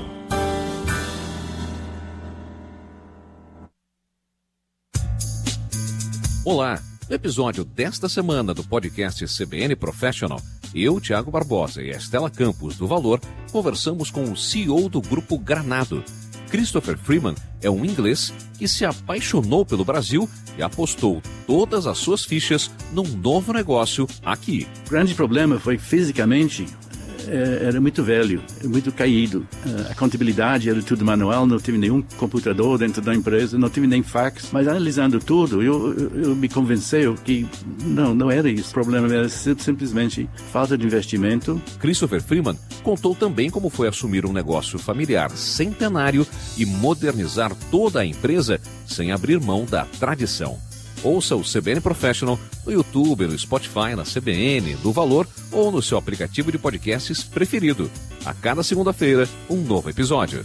Olá, no episódio desta semana do podcast C B N Professional, eu, Tiago Barbosa e Estela Campos do Valor, conversamos com o C E O do Grupo Granado. Christopher Freeman é um inglês que se apaixonou pelo Brasil e apostou todas as suas fichas num novo negócio aqui. O grande problema foi fisicamente... era muito velho, muito caído. A contabilidade era tudo manual, não tive nenhum computador dentro da empresa, não tive nem fax. Mas analisando tudo, eu, eu, eu me convenceu que não, não era isso. O problema era simplesmente falta de investimento. Christopher Freeman contou também como foi assumir um negócio familiar centenário e modernizar toda a empresa sem abrir mão da tradição. Ouça o C B N Professional no YouTube, no Spotify, na C B N, do Valor ou no seu aplicativo de podcasts preferido. A cada segunda-feira, um novo episódio.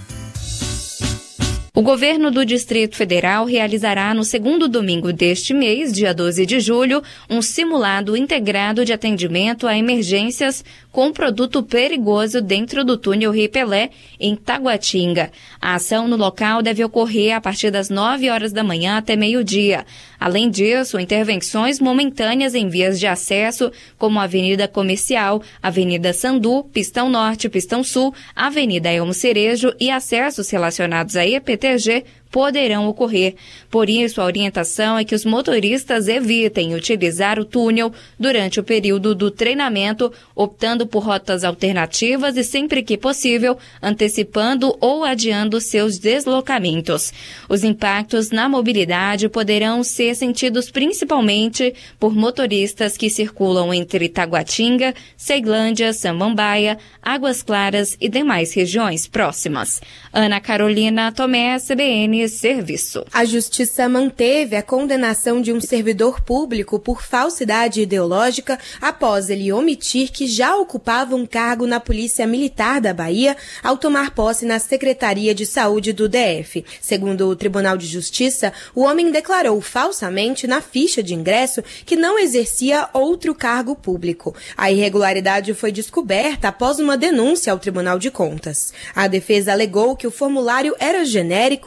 O governo do Distrito Federal realizará no segundo domingo deste mês, dia doze de julho, um simulado integrado de atendimento a emergências com produto perigoso dentro do túnel Rio Pelé, em Taguatinga. A ação no local deve ocorrer a partir das nove horas da manhã até meio-dia. Além disso, intervenções momentâneas em vias de acesso, como a Avenida Comercial, Avenida Sandu, Pistão Norte, Pistão Sul, Avenida Elmo Cerejo e acessos relacionados a E P T G poderão ocorrer. Por isso, a orientação é que os motoristas evitem utilizar o túnel durante o período do treinamento, optando por rotas alternativas e, sempre que possível, antecipando ou adiando seus deslocamentos. Os impactos na mobilidade poderão ser sentidos principalmente por motoristas que circulam entre Taguatinga, Ceilândia, Samambaia, Águas Claras e demais regiões próximas. Ana Carolina Tomé, C B N Serviço. A Justiça manteve a condenação de um servidor público por falsidade ideológica após ele omitir que já ocupava um cargo na Polícia Militar da Bahia ao tomar posse na Secretaria de Saúde do D F. Segundo o Tribunal de Justiça, o homem declarou falsamente na ficha de ingresso que não exercia outro cargo público. A irregularidade foi descoberta após uma denúncia ao Tribunal de Contas. A defesa alegou que o formulário era genérico e que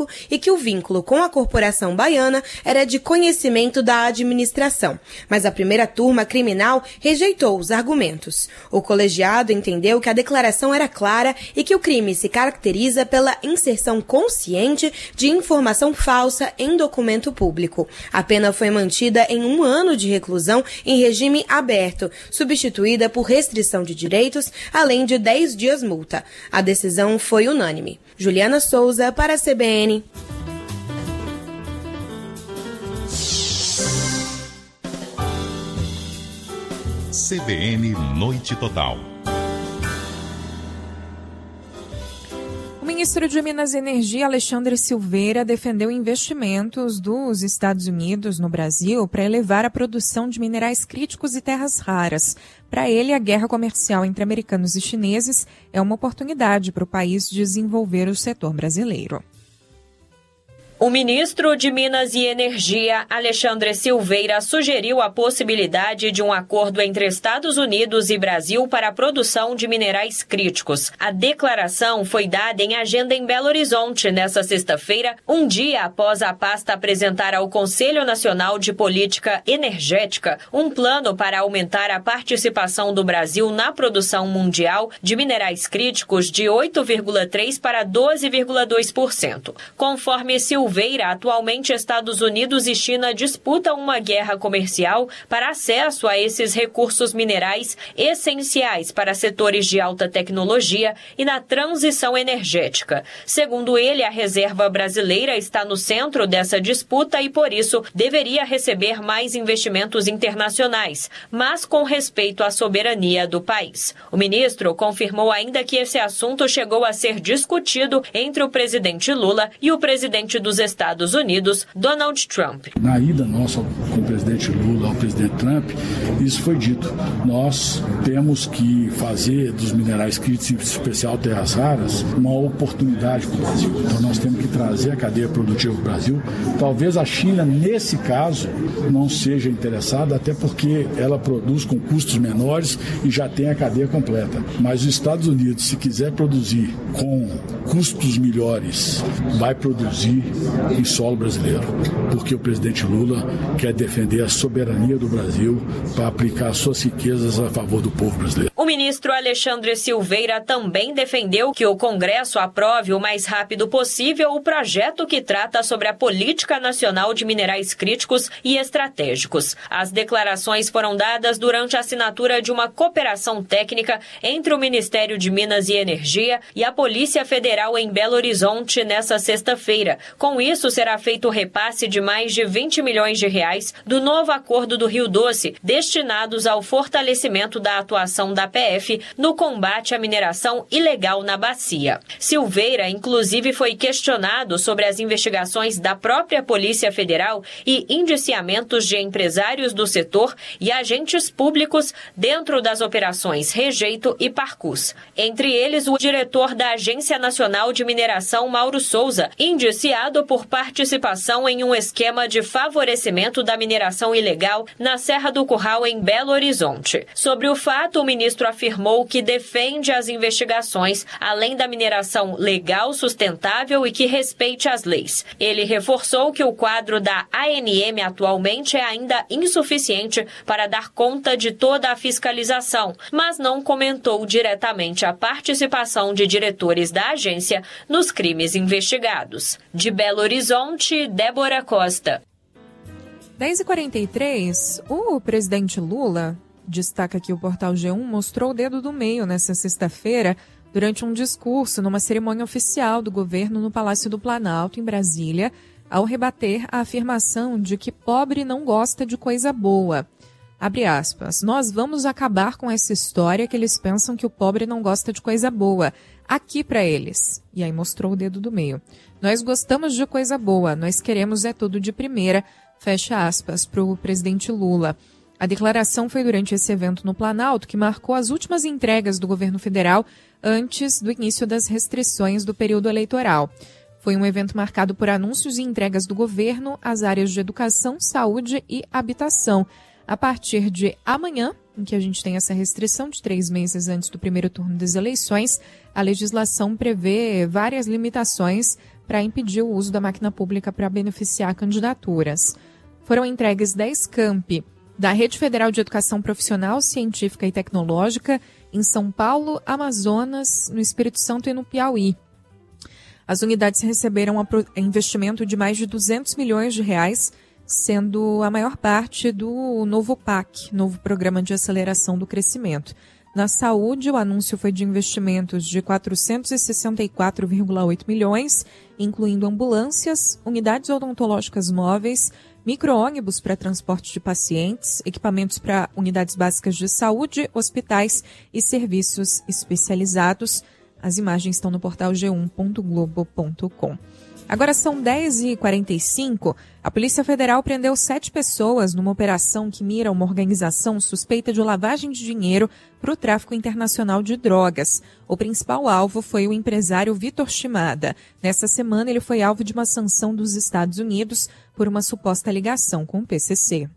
que o vínculo com a corporação baiana era de conhecimento da administração, mas a primeira turma criminal rejeitou os argumentos. O colegiado entendeu que a declaração era clara e que o crime se caracteriza pela inserção consciente de informação falsa em documento público. A pena foi mantida em um ano de reclusão em regime aberto, substituída por restrição de direitos, além de dez dias multa. A decisão foi unânime. Juliana Souza, para a C B N. C B N Noite Total. O ministro de Minas e Energia, Alexandre Silveira, defendeu investimentos dos Estados Unidos no Brasil para elevar a produção de minerais críticos e terras raras. Para ele, a guerra comercial entre americanos e chineses é uma oportunidade para o país desenvolver o setor brasileiro. O ministro de Minas e Energia, Alexandre Silveira, sugeriu a possibilidade de um acordo entre Estados Unidos e Brasil para a produção de minerais críticos. A declaração foi dada em agenda em Belo Horizonte nesta sexta-feira, um dia após a pasta apresentar ao Conselho Nacional de Política Energética um plano para aumentar a participação do Brasil na produção mundial de minerais críticos de oito vírgula três por cento para doze vírgula dois por cento. Conforme Silveira, Silveira, atualmente Estados Unidos e China disputam uma guerra comercial para acesso a esses recursos minerais essenciais para setores de alta tecnologia e na transição energética. Segundo ele, a reserva brasileira está no centro dessa disputa e, por isso, deveria receber mais investimentos internacionais, mas com respeito à soberania do país. O ministro confirmou ainda que esse assunto chegou a ser discutido entre o presidente Lula e o presidente dos Estados Unidos, Donald Trump. Na ida nossa com o presidente Lula ao presidente Trump, isso foi dito. Nós temos que fazer dos minerais críticos, em especial terras raras, uma oportunidade para o Brasil. Então nós temos que trazer a cadeia produtiva para o Brasil. Talvez a China, nesse caso, não seja interessada, até porque ela produz com custos menores e já tem a cadeia completa. Mas os Estados Unidos, se quiser produzir com custos melhores, vai produzir em solo brasileiro, porque o presidente Lula quer defender a soberania do Brasil para aplicar suas riquezas a favor do povo brasileiro. O ministro Alexandre Silveira também defendeu que o Congresso aprove o mais rápido possível o projeto que trata sobre a Política Nacional de Minerais Críticos e Estratégicos. As declarações foram dadas durante a assinatura de uma cooperação técnica entre o Ministério de Minas e Energia e a Polícia Federal em Belo Horizonte nesta sexta-feira. Com isso, será feito o repasse de mais de vinte milhões de reais do novo Acordo do Rio Doce, destinados ao fortalecimento da atuação da P F no combate à mineração ilegal na bacia. Silveira, inclusive, foi questionado sobre as investigações da própria Polícia Federal e indiciamentos de empresários do setor e agentes públicos dentro das operações Rejeito e Parcus. Entre eles, o diretor da Agência Nacional de Mineração, Mauro Souza, indiciado por participação em um esquema de favorecimento da mineração ilegal na Serra do Curral, em Belo Horizonte. Sobre o fato, o ministro afirmou que defende as investigações, além da mineração legal, sustentável e que respeite as leis. Ele reforçou que o quadro da A N M atualmente é ainda insuficiente para dar conta de toda a fiscalização, mas não comentou diretamente a participação de diretores da agência nos crimes investigados. De Belo Horizonte, Débora Costa. dez e quarenta e três, o presidente Lula, destaca que o portal G um, mostrou o dedo do meio nesta sexta-feira durante um discurso numa cerimônia oficial do governo no Palácio do Planalto, em Brasília, ao rebater a afirmação de que pobre não gosta de coisa boa. Abre aspas, nós vamos acabar com essa história que eles pensam que o pobre não gosta de coisa boa. Aqui para eles. E aí mostrou o dedo do meio. Nós gostamos de coisa boa, nós queremos é tudo de primeira. Fecha aspas para o presidente Lula. A declaração foi durante esse evento no Planalto, que marcou as últimas entregas do governo federal antes do início das restrições do período eleitoral. Foi um evento marcado por anúncios e entregas do governo às áreas de educação, saúde e habitação. A partir de amanhã, em que a gente tem essa restrição de três meses antes do primeiro turno das eleições, a legislação prevê várias limitações para impedir o uso da máquina pública para beneficiar candidaturas. Foram entregues dez campi da Rede Federal de Educação Profissional, Científica e Tecnológica em São Paulo, Amazonas, no Espírito Santo e no Piauí. As unidades receberam um investimento de mais de duzentos milhões de reais, sendo a maior parte do novo P A C, novo Programa de Aceleração do Crescimento. Na saúde, o anúncio foi de investimentos de quatrocentos e sessenta e quatro vírgula oito milhões, incluindo ambulâncias, unidades odontológicas móveis, micro-ônibus para transporte de pacientes, equipamentos para unidades básicas de saúde, hospitais e serviços especializados. As imagens estão no portal g um ponto globo ponto com. Agora são dez e quarenta e cinco. A Polícia Federal prendeu sete pessoas numa operação que mira uma organização suspeita de lavagem de dinheiro para o tráfico internacional de drogas. O principal alvo foi o empresário Vitor Shimada. Nessa semana, ele foi alvo de uma sanção dos Estados Unidos por uma suposta ligação com o P C C.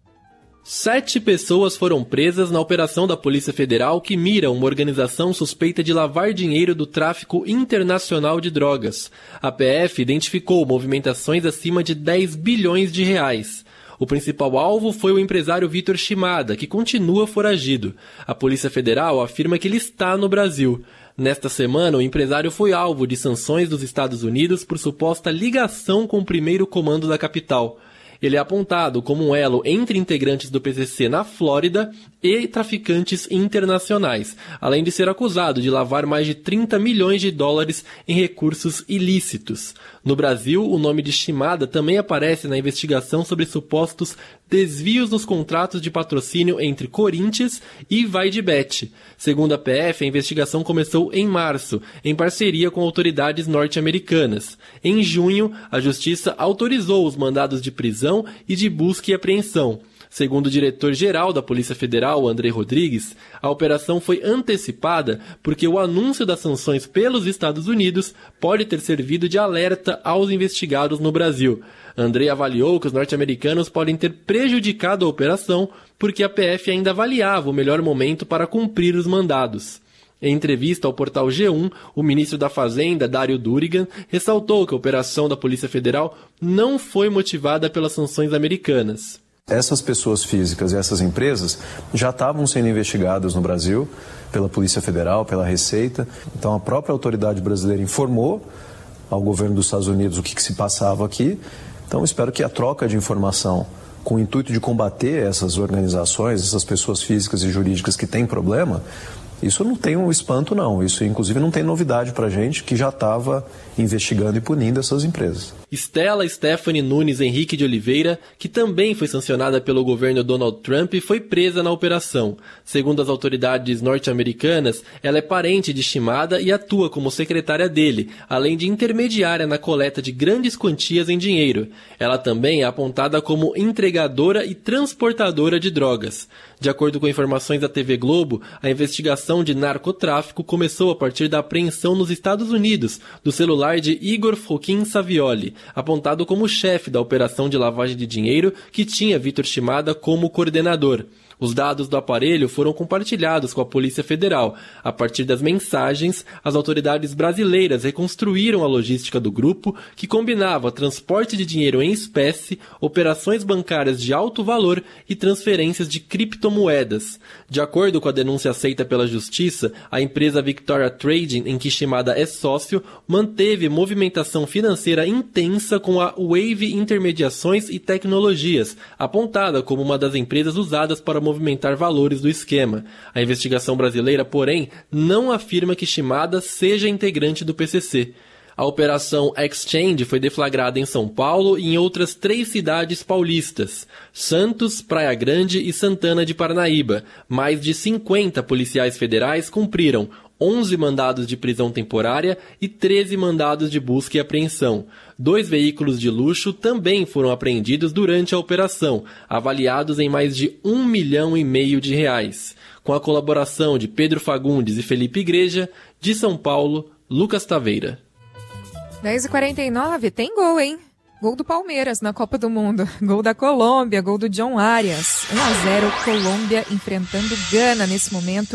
Sete pessoas foram presas na operação da Polícia Federal que mira uma organização suspeita de lavar dinheiro do tráfico internacional de drogas. A P F identificou movimentações acima de dez bilhões de reais. O principal alvo foi o empresário Vitor Shimada, que continua foragido. A Polícia Federal afirma que ele está no Brasil. Nesta semana, o empresário foi alvo de sanções dos Estados Unidos por suposta ligação com o primeiro comando da capital. Ele é apontado como um elo entre integrantes do P C C na Flórida e traficantes internacionais, além de ser acusado de lavar mais de trinta milhões de dólares em recursos ilícitos. No Brasil, o nome de Shimada também aparece na investigação sobre supostos desvios nos contratos de patrocínio entre Corinthians e Vai de Bet. Segundo a P F, a investigação começou em março, em parceria com autoridades norte-americanas. Em junho, a Justiça autorizou os mandados de prisão e de busca e apreensão. Segundo o diretor-geral da Polícia Federal, André Rodrigues, a operação foi antecipada porque o anúncio das sanções pelos Estados Unidos pode ter servido de alerta aos investigados no Brasil. André avaliou que os norte-americanos podem ter prejudicado a operação porque a P F ainda avaliava o melhor momento para cumprir os mandados. Em entrevista ao portal G um, o ministro da Fazenda, Dário Durigan, ressaltou que a operação da Polícia Federal não foi motivada pelas sanções americanas. Essas pessoas físicas e essas empresas já estavam sendo investigadas no Brasil pela Polícia Federal, pela Receita. Então a própria autoridade brasileira informou ao governo dos Estados Unidos o que, que se passava aqui. Então espero que a troca de informação com o intuito de combater essas organizações, essas pessoas físicas e jurídicas que têm problema, isso não tem um espanto não. Isso inclusive não tem novidade para a gente que já estava investigando e punindo essas empresas. Stella Stephanie Nunes Henrique de Oliveira, que também foi sancionada pelo governo Donald Trump, foi presa na operação. Segundo as autoridades norte-americanas, ela é parente de Shimada e atua como secretária dele, além de intermediária na coleta de grandes quantias em dinheiro. Ela também é apontada como entregadora e transportadora de drogas. De acordo com informações da T V Globo, a investigação de narcotráfico começou a partir da apreensão nos Estados Unidos do celular de Igor Fokin Savioli, apontado como chefe da operação de lavagem de dinheiro que tinha Vitor Shimada como coordenador. Os dados do aparelho foram compartilhados com a Polícia Federal. A partir das mensagens, as autoridades brasileiras reconstruíram a logística do grupo, que combinava transporte de dinheiro em espécie, operações bancárias de alto valor e transferências de criptomoedas. De acordo com a denúncia aceita pela Justiça, a empresa Victoria Trading, em que Shimada é sócio, manteve movimentação financeira intensa com a Wave Intermediações e Tecnologias, apontada como uma das empresas usadas para movimentar valores do esquema. A investigação brasileira, porém, não afirma que Shimada seja integrante do P C C. A operação Exchange foi deflagrada em São Paulo e em outras três cidades paulistas: Santos, Praia Grande e Santana de Parnaíba. Mais de cinquenta policiais federais cumpriram onze mandados de prisão temporária e treze mandados de busca e apreensão. Dois veículos de luxo também foram apreendidos durante a operação, avaliados em mais de um milhão e meio de reais. Com a colaboração de Pedro Fagundes e Felipe Igreja, de São Paulo, Lucas Taveira. dez e quarenta e nove, tem gol, hein? Gol do Palmeiras na Copa do Mundo. Gol da Colômbia, gol do John Arias. um a zero, Colômbia enfrentando Gana nesse momento.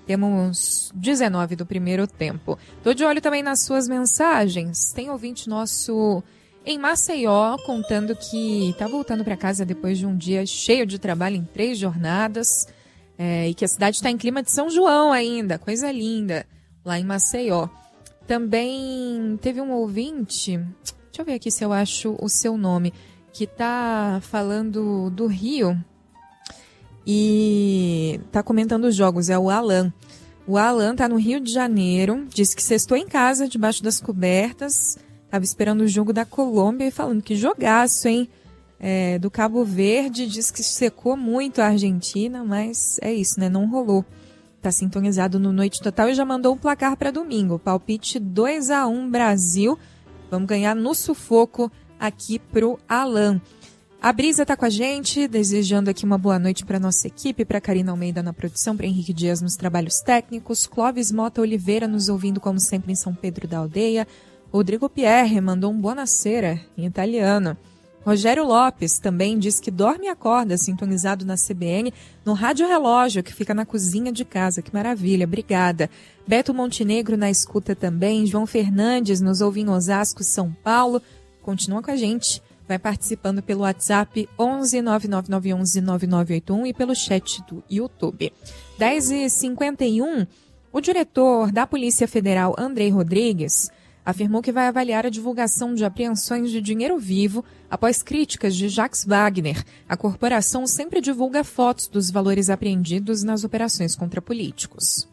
Temos dezenove do primeiro tempo. Tô de olho também nas suas mensagens. Tem ouvinte nosso em Maceió contando que está voltando para casa depois de um dia cheio de trabalho em três jornadas é, e que a cidade está em clima de São João ainda. Coisa linda lá em Maceió. Também teve um ouvinte, deixa eu ver aqui se eu acho o seu nome, que está falando do Rio e está comentando os jogos, é o Alan. O Alan está no Rio de Janeiro, disse que sextou em casa, debaixo das cobertas, estava esperando o jogo da Colômbia e falando que jogaço, hein? É, do Cabo Verde, diz que secou muito a Argentina, mas é isso, né? Não rolou. Tá sintonizado no Noite Total e já mandou o placar para domingo. Palpite dois a um Brasil. Vamos ganhar no sufoco aqui pro Alan. A Brisa tá com a gente, desejando aqui uma boa noite para nossa equipe, para Karina Almeida na produção, para Henrique Dias nos trabalhos técnicos, Clóvis Mota Oliveira nos ouvindo como sempre em São Pedro da Aldeia, Rodrigo Pierre mandou um buonasera em italiano. Rogério Lopes também diz que dorme e acorda sintonizado na C B N no rádio relógio que fica na cozinha de casa. Que maravilha, obrigada. Beto Montenegro na escuta também. João Fernandes nos ouve em Osasco, São Paulo. Continua com a gente. Vai participando pelo WhatsApp onze nove nove nove um um nove nove oito um e pelo chat do YouTube. dez e cinquenta e um, o diretor da Polícia Federal, Andrei Rodrigues, afirmou que vai avaliar a divulgação de apreensões de dinheiro vivo após críticas de Jacques Wagner. A corporação sempre divulga fotos dos valores apreendidos nas operações contra políticos.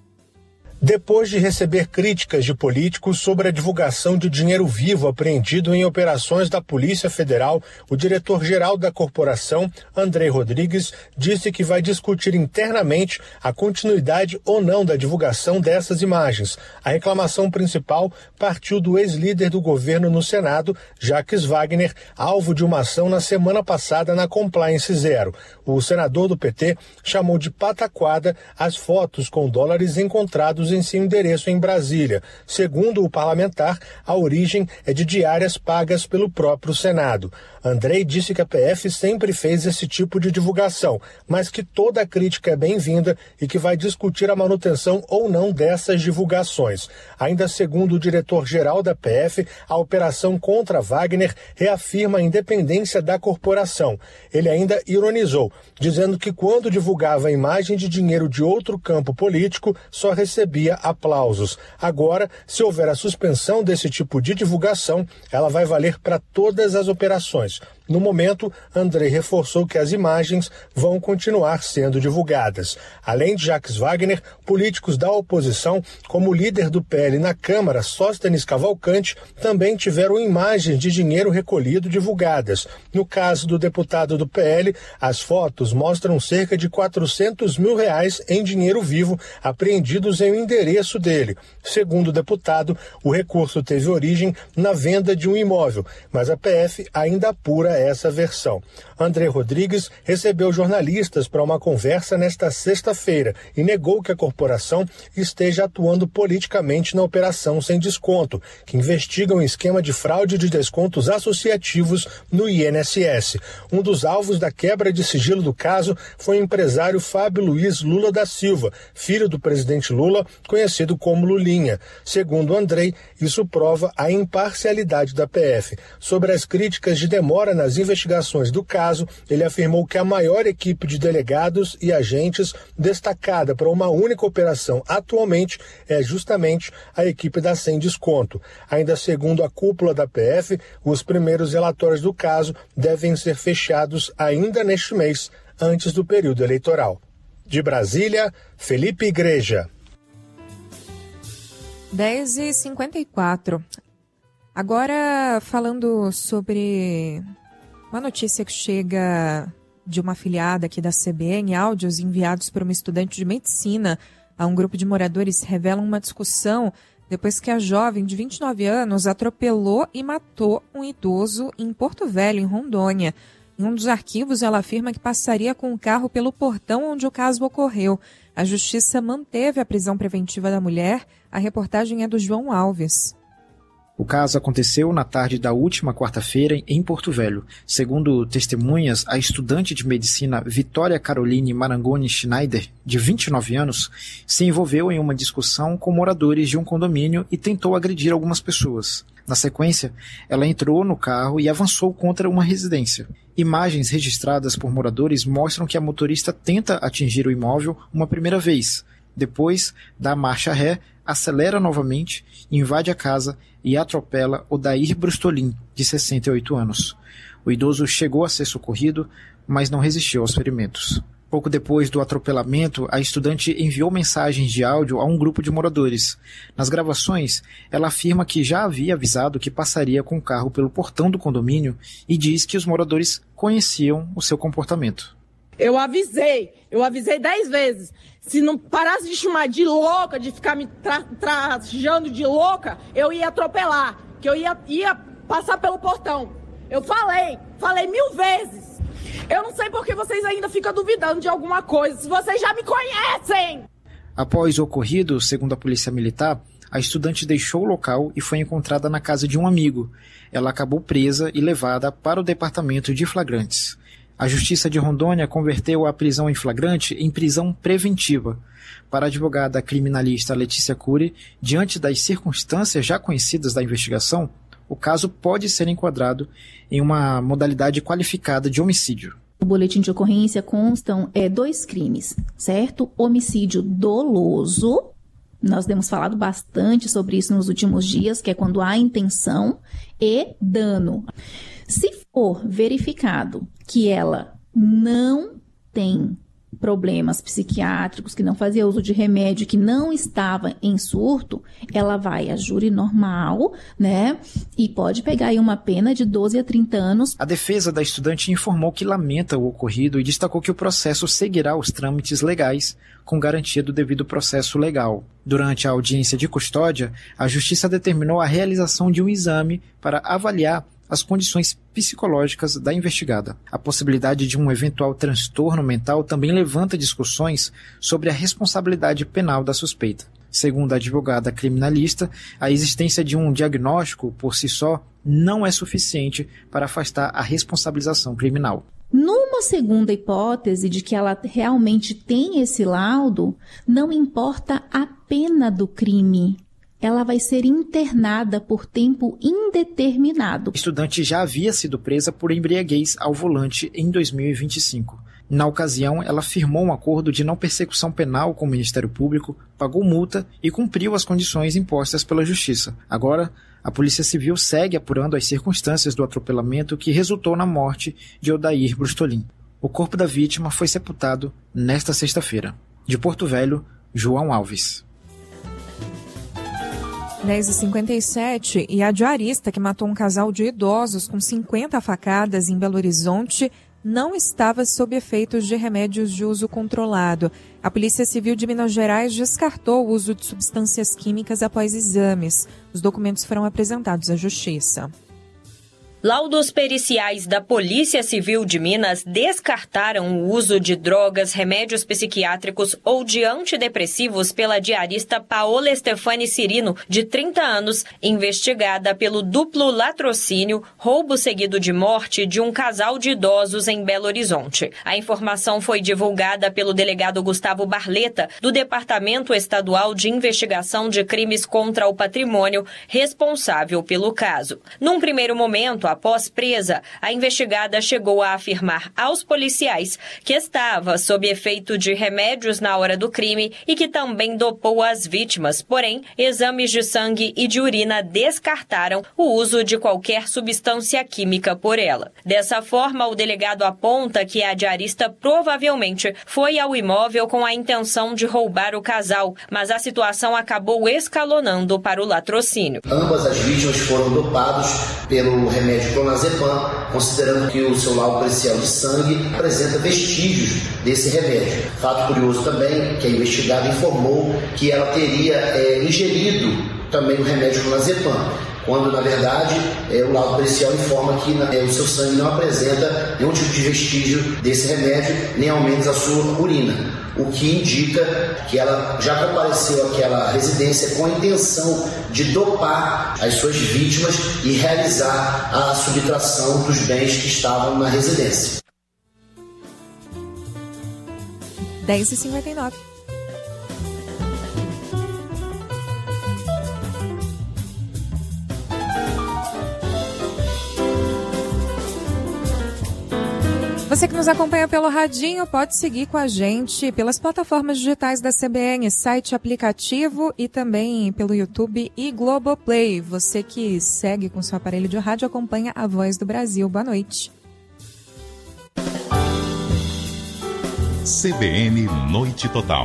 Depois de receber críticas de políticos sobre a divulgação de dinheiro vivo apreendido em operações da Polícia Federal, o diretor-geral da corporação, Andrei Rodrigues, disse que vai discutir internamente a continuidade ou não da divulgação dessas imagens. A reclamação principal partiu do ex-líder do governo no Senado, Jacques Wagner, alvo de uma ação na semana passada na Compliance Zero. O senador do P T chamou de pataquada as fotos com dólares encontrados em seu endereço em Brasília. Segundo o parlamentar, a origem é de diárias pagas pelo próprio Senado. Andrei disse que a P F sempre fez esse tipo de divulgação, mas que toda a crítica é bem-vinda e que vai discutir a manutenção ou não dessas divulgações. Ainda segundo o diretor-geral da P F, a operação contra Wagner reafirma a independência da corporação. Ele ainda ironizou, dizendo que quando divulgava a imagem de dinheiro de outro campo político, só recebia aplausos. Agora, se houver a suspensão desse tipo de divulgação, ela vai valer para todas as operações. No momento, Andrei reforçou que as imagens vão continuar sendo divulgadas. Além de Jacques Wagner, políticos da oposição, como o líder do P L na Câmara, Sóstenes Cavalcante, também tiveram imagens de dinheiro recolhido divulgadas. No caso do deputado do P L, as fotos mostram cerca de quatrocentos mil reais em dinheiro vivo apreendidos em um endereço dele. Segundo o deputado, o recurso teve origem na venda de um imóvel, mas a P F ainda apura essa versão. Andrei Rodrigues recebeu jornalistas para uma conversa nesta sexta-feira e negou que a corporação esteja atuando politicamente na operação sem desconto, que investiga um esquema de fraude de descontos associativos no I N S S. Um dos alvos da quebra de sigilo do caso foi o empresário Fábio Luiz Lula da Silva, filho do presidente Lula, conhecido como Lulinha. Segundo Andrei, isso prova a imparcialidade da P F. Sobre as críticas de demora nas investigações do caso, ele afirmou que a maior equipe de delegados e agentes destacada para uma única operação atualmente é justamente a equipe da Sem Desconto. Ainda segundo a cúpula da P F, os primeiros relatórios do caso devem ser fechados ainda neste mês, antes do período eleitoral. De Brasília, Felipe Igreja. dez e cinquenta e quatro. Agora, falando sobre uma notícia que chega de uma afiliada aqui da C B N, áudios enviados por uma estudante de medicina a um grupo de moradores revelam uma discussão depois que a jovem de vinte e nove anos atropelou e matou um idoso em Porto Velho, em Rondônia. Em um dos arquivos, ela afirma que passaria com o carro pelo portão onde o caso ocorreu. A justiça manteve a prisão preventiva da mulher. A reportagem é do João Alves. O caso aconteceu na tarde da última quarta-feira em Porto Velho. Segundo testemunhas, a estudante de medicina Vitória Caroline Marangoni Schneider, de vinte e nove anos, se envolveu em uma discussão com moradores de um condomínio e tentou agredir algumas pessoas. Na sequência, ela entrou no carro e avançou contra uma residência. Imagens registradas por moradores mostram que a motorista tenta atingir o imóvel uma primeira vez. Depois, dá marcha ré, acelera novamente, invade a casa e atropela Odair Brustolin, de sessenta e oito anos. O idoso chegou a ser socorrido, mas não resistiu aos ferimentos. Pouco depois do atropelamento, a estudante enviou mensagens de áudio a um grupo de moradores. Nas gravações, ela afirma que já havia avisado que passaria com o carro pelo portão do condomínio e diz que os moradores conheciam o seu comportamento. Eu avisei, eu avisei dez vezes. Se não parasse de chamar de louca, de ficar me tra- trajando de louca, eu ia atropelar, que eu ia, ia passar pelo portão. Eu falei, falei mil vezes. Eu não sei por que vocês ainda ficam duvidando de alguma coisa, se vocês já me conhecem! Após o ocorrido, segundo a polícia militar, a estudante deixou o local e foi encontrada na casa de um amigo. Ela acabou presa e levada para o departamento de flagrantes. A Justiça de Rondônia converteu a prisão em flagrante em prisão preventiva. Para a advogada criminalista Letícia Cury, diante das circunstâncias já conhecidas da investigação, o caso pode ser enquadrado em uma modalidade qualificada de homicídio. No boletim de ocorrência constam é, dois crimes, certo? Homicídio doloso, nós temos falado bastante sobre isso nos últimos dias, que é quando há intenção, e dano. Se for verificado que ela não tem problemas psiquiátricos, que não fazia uso de remédio, que não estava em surto, ela vai a júri normal, né? E pode pegar aí uma pena de doze a trinta anos. A defesa da estudante informou que lamenta o ocorrido e destacou que o processo seguirá os trâmites legais, com garantia do devido processo legal. Durante a audiência de custódia, a Justiça determinou a realização de um exame para avaliar as condições psicológicas da investigada. A possibilidade de um eventual transtorno mental também levanta discussões sobre a responsabilidade penal da suspeita. Segundo a advogada criminalista, a existência de um diagnóstico por si só não é suficiente para afastar a responsabilização criminal. Numa segunda hipótese de que ela realmente tem esse laudo, não importa a pena do crime. Ela vai ser internada por tempo indeterminado. A estudante já havia sido presa por embriaguez ao volante em dois mil e vinte e cinco. Na ocasião, ela firmou um acordo de não persecução penal com o Ministério Público, pagou multa e cumpriu as condições impostas pela Justiça. Agora, a Polícia Civil segue apurando as circunstâncias do atropelamento que resultou na morte de Odair Brustolin. O corpo da vítima foi sepultado nesta sexta-feira. De Porto Velho, João Alves. dez e cinquenta e sete e a diarista que matou um casal de idosos com cinquenta facadas em Belo Horizonte não estava sob efeitos de remédios de uso controlado. A Polícia Civil de Minas Gerais descartou o uso de substâncias químicas após exames. Os documentos foram apresentados à Justiça. Laudos periciais da Polícia Civil de Minas descartaram o uso de drogas, remédios psiquiátricos ou de antidepressivos pela diarista Paola Stefani Cirino, de trinta anos, investigada pelo duplo latrocínio, roubo seguido de morte de um casal de idosos em Belo Horizonte. A informação foi divulgada pelo delegado Gustavo Barleta, do Departamento Estadual de Investigação de Crimes contra o Patrimônio, responsável pelo caso. Num primeiro momento, após presa, a investigada chegou a afirmar aos policiais que estava sob efeito de remédios na hora do crime e que também dopou as vítimas, porém, exames de sangue e de urina descartaram o uso de qualquer substância química por ela. Dessa forma, o delegado aponta que a diarista provavelmente foi ao imóvel com a intenção de roubar o casal, mas a situação acabou escalonando para o latrocínio. Ambas as vítimas foram dopadas pelo remédio clonazepam, considerando que o seu laudo pericial de sangue apresenta vestígios desse remédio. Fato curioso também que a investigada informou que ela teria é, ingerido também o remédio clonazepam, quando na verdade é, o laudo pericial informa que é, o seu sangue não apresenta nenhum tipo de vestígio desse remédio, nem ao menos a sua urina, o que indica que ela já compareceu àquela residência com a intenção de dopar as suas vítimas e realizar a subtração dos bens que estavam na residência. dez e cinquenta e nove. Você que nos acompanha pelo radinho pode seguir com a gente pelas plataformas digitais da C B N, site, aplicativo e também pelo YouTube e Globoplay. Você que segue com seu aparelho de rádio acompanha a Voz do Brasil. Boa noite. C B N Noite Total.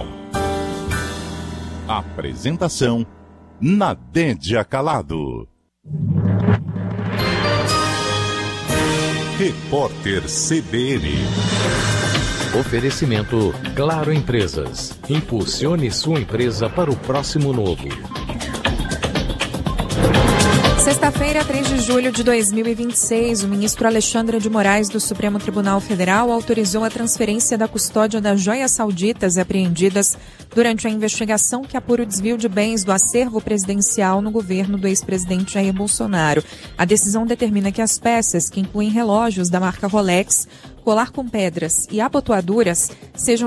Apresentação: Nadédia Calado. Repórter C B N. Oferecimento Claro Empresas. Impulsione sua empresa para o próximo novo. Sexta-feira, três de julho de dois mil e vinte e seis, o ministro Alexandre de Moraes do Supremo Tribunal Federal autorizou a transferência da custódia das joias sauditas apreendidas durante a investigação que apura o desvio de bens do acervo presidencial no governo do ex-presidente Jair Bolsonaro. A decisão determina que as peças, que incluem relógios da marca Rolex, colar com pedras e abotoaduras, sejam